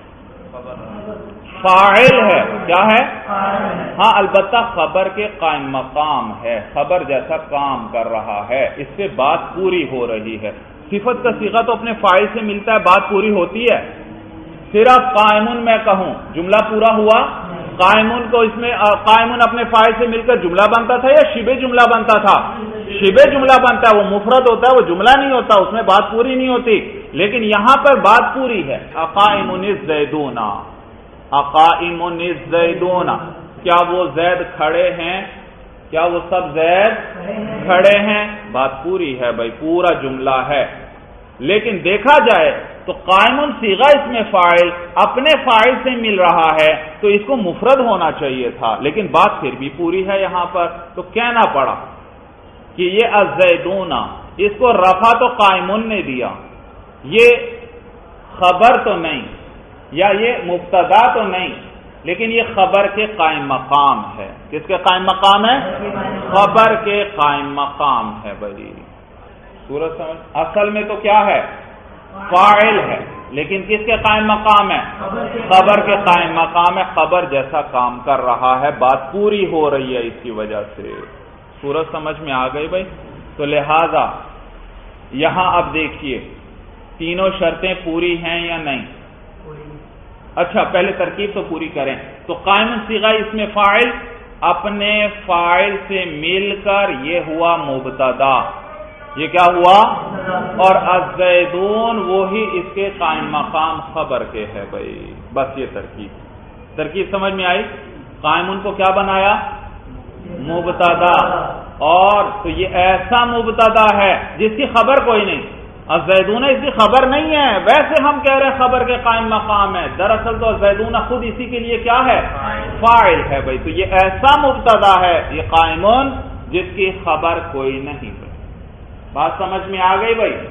فاعل ہے، کیا ہے؟ ہاں البتہ خبر کے قائم مقام ہے، خبر جیسا کام کر رہا ہے، اس سے بات پوری ہو رہی ہے۔ صفت کا صیغہ تو اپنے فاعل سے ملتا ہے، بات پوری ہوتی ہے۔ صرف قائمن میں کہوں جملہ پورا ہوا، قائمن کو اس میں قائمن اپنے فاعل سے مل کر جملہ بنتا تھا یا شبہ جملہ بنتا تھا؟ شبہ جملہ بنتا ہے، وہ مفرد ہوتا ہے، وہ جملہ نہیں ہوتا، اس میں بات پوری نہیں ہوتی، لیکن یہاں پر بات پوری ہے۔ اقائمن الزیدون، اقائمن الزیدون، کیا وہ زید کھڑے ہیں؟ کیا وہ سب زید کھڑے ہیں؟ بات پوری ہے بھائی، پورا جملہ ہے، لیکن دیکھا جائے تو قائمن صیغہ اس میں فاعل اپنے فاعل سے مل رہا ہے، تو اس کو مفرد ہونا چاہیے تھا، لیکن بات پھر بھی پوری ہے یہاں پر، تو کہنا پڑا کہ یہ الزیدون، اس کو رفع تو قائمن نے دیا، یہ خبر تو نہیں، یا یہ مبتدا تو نہیں، لیکن یہ خبر کے قائم مقام ہے۔ کس کے قائم مقام ہے؟ خبر کے قائم مقام ہے بھائی، سورج سمجھ؟ اصل میں تو کیا ہے؟ فاعل ہے، لیکن کس کے قائم مقام ہے؟ خبر کے قائم مقام ہے، خبر جیسا کام کر رہا ہے، بات پوری ہو رہی ہے اس کی وجہ سے۔ سورج سمجھ میں آ گئی بھائی؟ تو لہذا یہاں اب دیکھیے تینوں شرطیں پوری ہیں یا نہیں؟ اچھا پہلے ترکیب تو پوری کریں. تو قائم صیغہ اس میں فاعل اپنے فاعل سے مل کر یہ ہوا مبتدا. یہ کیا ہوا؟ اور الزیدون وہی اس کے قائم مقام خبر کے ہے بھائی. بس یہ ترکیب ترکیب سمجھ میں آئی. قائم ان کو کیا بنایا؟ مبتدا. اور تو یہ ایسا مبتدا ہے جس کی خبر کوئی نہیں. الزیدون اس کی خبر نہیں ہے، ویسے ہم کہہ رہے ہیں خبر کے قائم مقام ہے، دراصل تو الزیدون خود اسی کے لیے کیا ہے؟ فاعل ہے بھائی. تو یہ ایسا مبتدا ہے یہ قائمون جس کی خبر کوئی نہیں بھائی. بات سمجھ میں آ گئی بھائی؟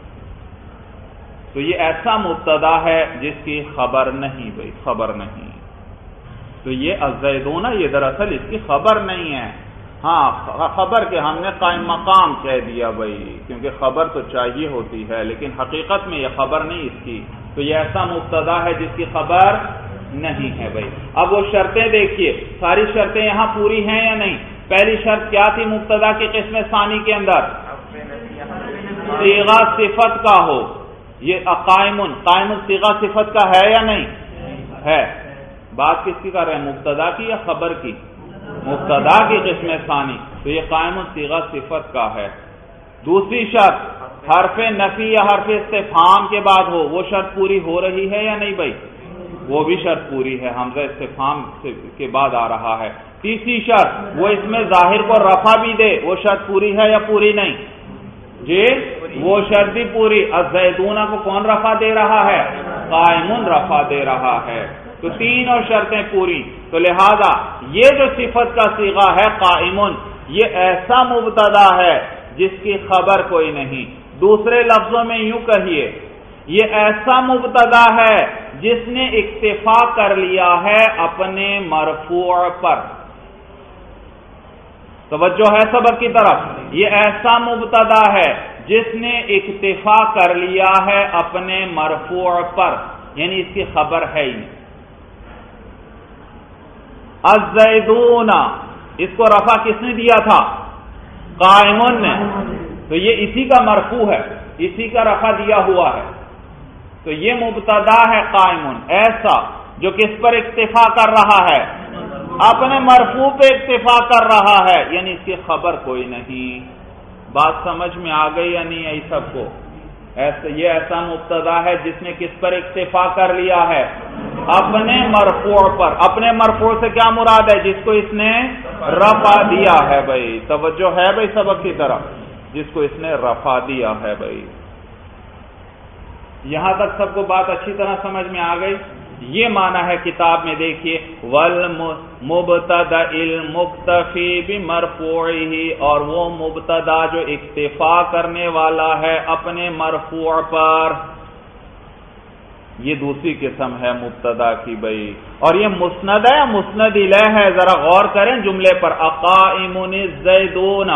تو یہ ایسا مبتدا ہے جس کی خبر نہیں بھائی، خبر نہیں. تو یہ الزیدون یہ دراصل اس کی خبر نہیں ہے. ہاں خبر کے ہم نے قائم مقام کہہ دیا بھائی، کیونکہ خبر تو چاہیے ہوتی ہے لیکن حقیقت میں یہ خبر نہیں اس کی. تو یہ ایسا مبتدا ہے جس کی خبر نہیں ہے بھائی. اب وہ شرطیں دیکھیے، ساری شرطیں یہاں پوری ہیں یا نہیں؟ پہلی شرط کیا تھی مبتدا کی قسم ثانی کے اندر؟ صیغہ صفت کا ہو. یہ قائم قائم صیغہ صفت کا ہے یا نہیں ہے؟ بات کس کی کر رہے ہیں، مبتدا کی یا خبر کی؟ مبتدا کی قسم ثانی. تو یہ قائم صیغہ صفت کا ہے. دوسری شرط حرف نفی یا حرف استفہام کے بعد ہو. وہ شرط پوری ہو رہی ہے یا نہیں بھائی؟ وہ بھی شرط پوری ہے، حمزہ استفہام کے بعد آ رہا ہے. تیسری شرط وہ اس میں ظاہر کو رفع بھی دے. وہ شرط پوری ہے یا پوری نہیں؟ جی وہ شرط بھی پوری. الزیدون کو کون رفع دے رہا ہے؟ قائمون رفع دے رہا ہے. تو تین اور شرطیں پوری. تو لہذا یہ جو صفت کا صیغہ ہے قائمون، یہ ایسا مبتدا ہے جس کی خبر کوئی نہیں. دوسرے لفظوں میں یوں کہیے، یہ ایسا مبتدا ہے جس نے اکتفا کر لیا ہے اپنے مرفوع پر. توجہ ہے سبق کی طرف. یہ ایسا مبتدا ہے جس نے اکتفا کر لیا ہے اپنے مرفوع پر، یعنی اس کی خبر ہے ہی نہیں. الزیدون اس کو رفع کس نے دیا تھا؟ قائمون نے. تو یہ اسی کا مرفوع ہے، اسی کا رفع دیا ہوا ہے. تو یہ مبتدا ہے قائمون ایسا جو کس پر اکتفا کر رہا ہے؟ اپنے مرفوع پہ اکتفا کر رہا ہے، یعنی اس کی خبر کوئی نہیں. بات سمجھ میں آ گئی یا نہیں آئی سب کو؟ ایسا یہ ایسا مبتدا ہے جس نے کس پر اکتفا کر لیا ہے؟ اپنے مرفوع پر. اپنے مرفوع سے کیا مراد ہے؟ جس کو اس نے رفع دیا ہے بھائی. توجہ ہے بھائی سبق کی طرف؟ جس کو اس نے رفع دیا ہے بھائی. یہاں تک سب کو بات اچھی طرح سمجھ میں آ گئی؟ یہ معنی ہے کتاب میں دیکھیے والمبتدا المکتفی بمرفوعہ، اور وہ مبتدا جو اکتفا کرنے والا ہے اپنے مرفوع پر. یہ دوسری قسم ہے مبتدا کی بھائی. اور یہ مسند ہے مسند الیہ ہے. ذرا غور کریں جملے پر. اقائم الزیدون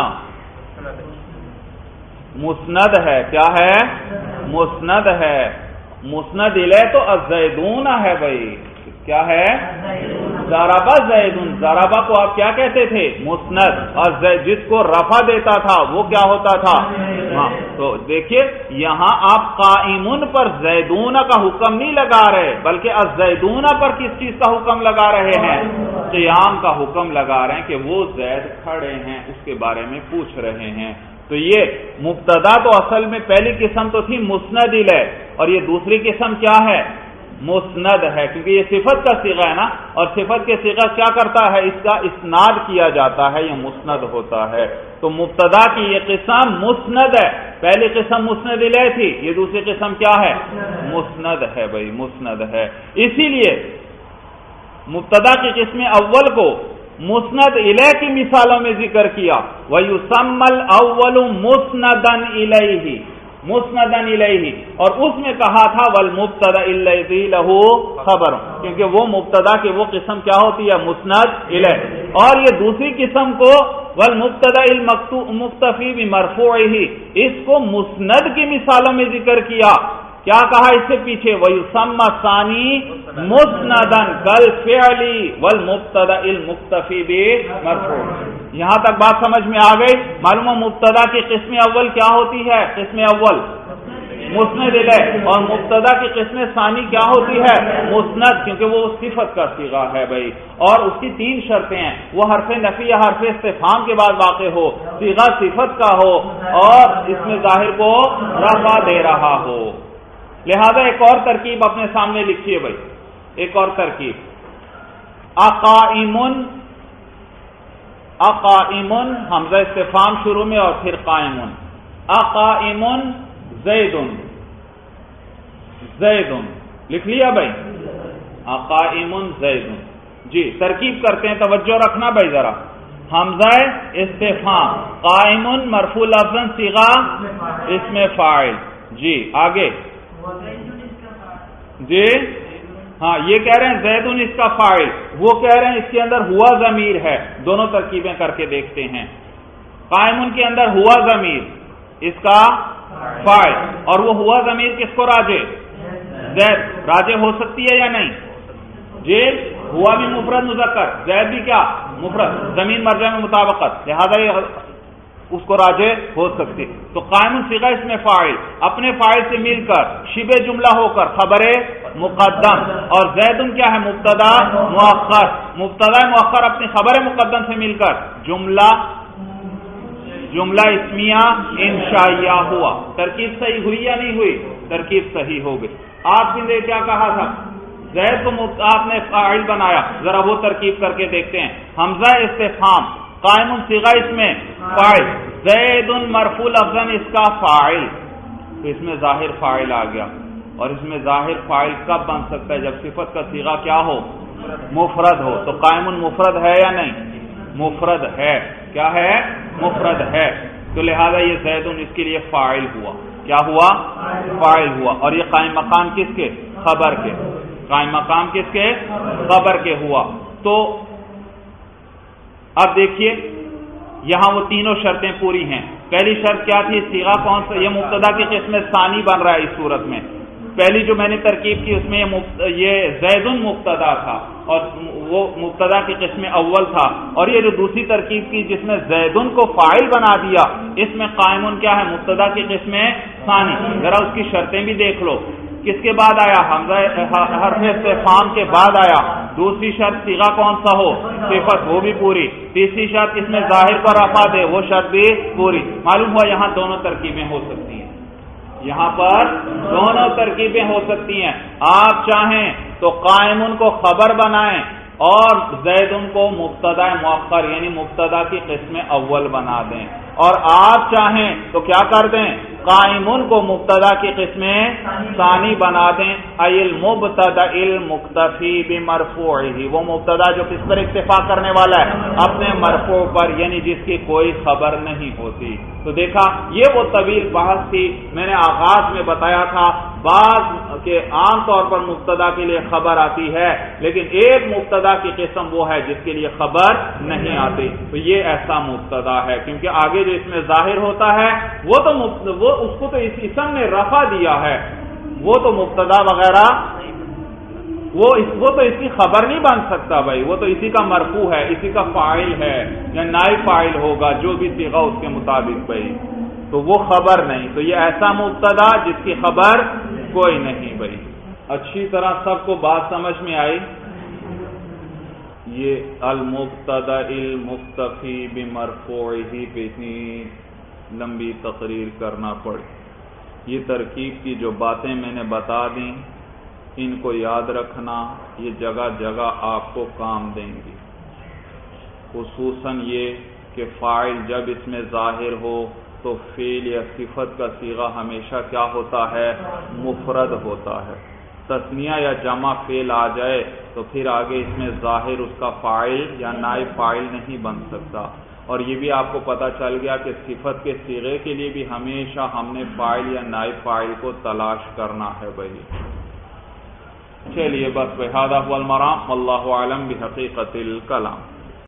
مسند ہے. کیا ہے؟ مسند ہے. مسند الیہ تو الزیدون ہے بھائی. کیا ہے؟ ضربہ زیدون. ضربہ کو آپ کیا کہتے تھے؟ مسند. اور جس کو رفع دیتا تھا وہ کیا ہوتا تھا؟ ہاں. تو دیکھیے یہاں آپ قائمون پر زیدون کا حکم نہیں لگا رہے بلکہ الزیدون پر کس چیز کا حکم لگا رہے ہیں؟ قیام کا حکم لگا رہے ہیں کہ وہ زید کھڑے ہیں، اس کے بارے میں پوچھ رہے ہیں. تو یہ مبتدا تو اصل میں پہلی قسم تو تھی مسند الیہ، اور یہ دوسری قسم کیا ہے؟ مسند ہے. کیونکہ یہ صفت کا صیغہ ہے نا، اور صفت کے صیغہ کیا کرتا ہے؟ اس کا اسناد کیا جاتا ہے، یہ مسند ہوتا ہے. تو مبتدا کی یہ قسم مسند ہے. پہلی قسم مسند الیہ تھی، یہ دوسری قسم کیا ہے؟ مسند ہے بھائی، مسند ہے. اسی لیے مبتدا کی قسم اول کو مسند الیہ کی مثالوں میں ذکر کیا. وَيُسَمَّى الْأَوَّلُ مُسْنَدًا إِلَيْهِ مسندن الیہ، اور اس میں کہا تھا والمبتدا الذی لہ خبر، کیونکہ وہ مبتدا کی وہ قسم کیا ہوتی ہے؟ مسند الیہ. اور یہ دوسری قسم کو والمبتدا المکتفی بمرفوعہ، اس کو مسند کی مثالوں میں ذکر کیا. کیا کہا اس سے پیچھے؟ وَيُسَمَّى الثَّانِي مُسْنَدًا كَالْفِعْلِ وَالْمُبْتَدَإِ الْمُكْتَفِي بِمَرْفُوعٍ. یہاں تک بات سمجھ میں آ گئی؟ معلوم ہے مبتدا کی قسم اول کیا ہوتی ہے؟ قسم اول مسند الیہ، اور مبتدا کی قسم ثانی کیا ہوتی ہے؟ مسند، کیونکہ وہ صفت کا صیغہ ہے بھائی، اور اس کی تین شرطیں ہیں، وہ حرف نفی یا حرف استفہام کے بعد واقع ہو، صیغہ صفت کا ہو، اور اس میں ظاہر کو رفع دے رہا ہو۔ لہذا ایک اور ترکیب اپنے سامنے لکھیے بھائی، ایک اور ترکیب، اقائمن، اقائمن حمزہ استفہام شروع میں اور پھر قائمن، اقائمن زیدن، زیدن لکھ لیا بھائی، اقائمن زیدن۔ جی ترکیب کرتے ہیں، توجہ رکھنا بھائی ذرا، حمزہ استفہام، قائمن مرفوع لفظاً صیغہ اسم فاعل، جی آگے، جی ہاں یہ کہہ رہے ہیں زیدن اس کا فاعل، وہ کہہ رہے ہیں اس کے اندر ہوا ضمیر ہے، دونوں ترکیبیں کر کے دیکھتے ہیں۔ قائمن کے اندر ہوا ضمیر اس کا فاعل، اور وہ ہوا ضمیر کس کو راجع؟ زید، راجع ہو سکتی ہے یا نہیں؟ جی ہوا بھی مفرد مذکر، زید بھی کیا مفرد، زمین مرجع میں مطابقت، لہذا یہ اس کو راجع ہو سکتی۔ تو قائم صیغہ اس میں فاعل اپنے فاعل سے مل کر شبہ جملہ ہو کر خبر مقدم، اور زیدن کیا ہے؟ مبتدا مؤخر، مبتدا مؤخر اپنی خبر مقدم سے مل کر جملہ جملہ اسمیہ انشائیہ ہوا۔ ترکیب صحیح ہوئی یا نہیں ہوئی؟ ترکیب صحیح ہو گئی۔ آپ نے کیا کہا تھا؟ زید کو آپ نے فاعل بنایا، ذرا وہ ترکیب کر کے دیکھتے ہیں۔ حمزہ استفہام، قائم صیغہ اس میں فاعل، زید مرفوع لفظاً اس کا فاعل، تو اس میں ظاہر فاعل آ گیا، اور اس میں ظاہر فاعل کب بن سکتا ہے؟ جب صفت کا صیغہ کیا ہو؟ مفرد ہو۔ تو قائم مفرد ہے یا نہیں؟ مفرد ہے، کیا ہے؟ مفرد ہے، تو لہذا یہ زید اس کے لیے فاعل ہوا، کیا ہوا؟ فاعل ہوا، اور یہ قائم مقام کس کے؟ خبر کے، قائم مقام کس کے؟ خبر کے ہوا۔ تو اب دیکھیے یہاں وہ تینوں شرطیں پوری ہیں۔ پہلی شرط کیا تھی؟ صیغہ کون سا؟ یہ مبتدا کی قسم ثانی بن رہا ہے اس صورت میں۔ پہلی جو میں نے ترکیب کی اس میں یہ زیدن مبتدا تھا اور وہ مبتدا کی قسم اول تھا، اور یہ جو دوسری ترکیب کی جس میں زیدن کو فاعل بنا دیا، اس میں قائمن کیا ہے؟ مبتدا کی قسم ثانی۔ ذرا اس کی شرطیں بھی دیکھ لو، کس کے بعد آیا؟ حمزہ حرف استفہام کے بعد آیا۔ دوسری شرط صیغہ کون سا ہو؟ صفت، وہ بھی پوری۔ تیسری شرط اس میں ظاہر پر رفع دے، وہ شرط بھی پوری۔ معلوم ہوا یہاں دونوں ترکیبیں ہو سکتی ہیں، یہاں پر دونوں ترکیبیں ہو سکتی ہیں۔ آپ چاہیں تو قائمن کو خبر بنائیں اور زیدن کو مبتدا مؤخر یعنی مبتدا کی قسم اول بنا دیں، اور آپ چاہیں تو کیا کر دیں؟ قائمن کو مبتدا کی قسم ثانی بنا دیں، ای المبتدا المکتفی بمرفوعہ، وہ مبتدا جو کس پر اکتفا کرنے والا ہے؟ اپنے مرفوع پر، یعنی جس کی کوئی خبر نہیں ہوتی۔ تو دیکھا یہ وہ طویل بحث تھی، میں نے آغاز میں بتایا تھا بعض کے عام طور پر مبتدا کے لیے خبر آتی ہے، لیکن ایک مبتدا کی قسم وہ ہے جس کے لیے خبر نہیں آتی، تو یہ ایسا مبتدا ہے، کیونکہ آگے جو اس میں ظاہر ہوتا ہے وہ تو وہ اس کو تو اس اسم نے رفع دیا ہے، وہ تو مبتدا وغیرہ وہ اس وہ تو اس کی خبر نہیں بن سکتا بھائی، وہ تو اسی کا مرفوع ہے، اسی کا فاعل ہے یا نائب فاعل ہوگا جو بھی صیغہ اس کے مطابق بھائی، تو وہ خبر نہیں، تو یہ ایسا مبتدا جس کی خبر کوئی نہیں بھائی۔ اچھی طرح سب کو بات سمجھ میں آئی؟ یہ المبتدا المکتفی بمرفوعہ پہ اتنی لمبی تقریر کرنا پڑی۔ یہ ترکیب کی جو باتیں میں نے بتا دیں ان کو یاد رکھنا، یہ جگہ جگہ آپ کو کام دیں گی، خصوصاً یہ کہ فاعل جب اس میں ظاہر ہو تو فعل یا صفت کا صیغہ ہمیشہ کیا ہوتا ہے؟ مفرد ہوتا ہے۔ تثنیہ یا جمع فعل آ جائے تو پھر آگے اس میں ظاہر اس کا فاعل یا نائب فاعل نہیں بن سکتا، اور یہ بھی آپ کو پتہ چل گیا کہ صفت کے صیغے کے لیے بھی ہمیشہ ہم نے فاعل یا نائب فاعل کو تلاش کرنا ہے بھائی۔ چلیے بس بہذا هو المرام، واللہ اعلم بحقیقت الکلام۔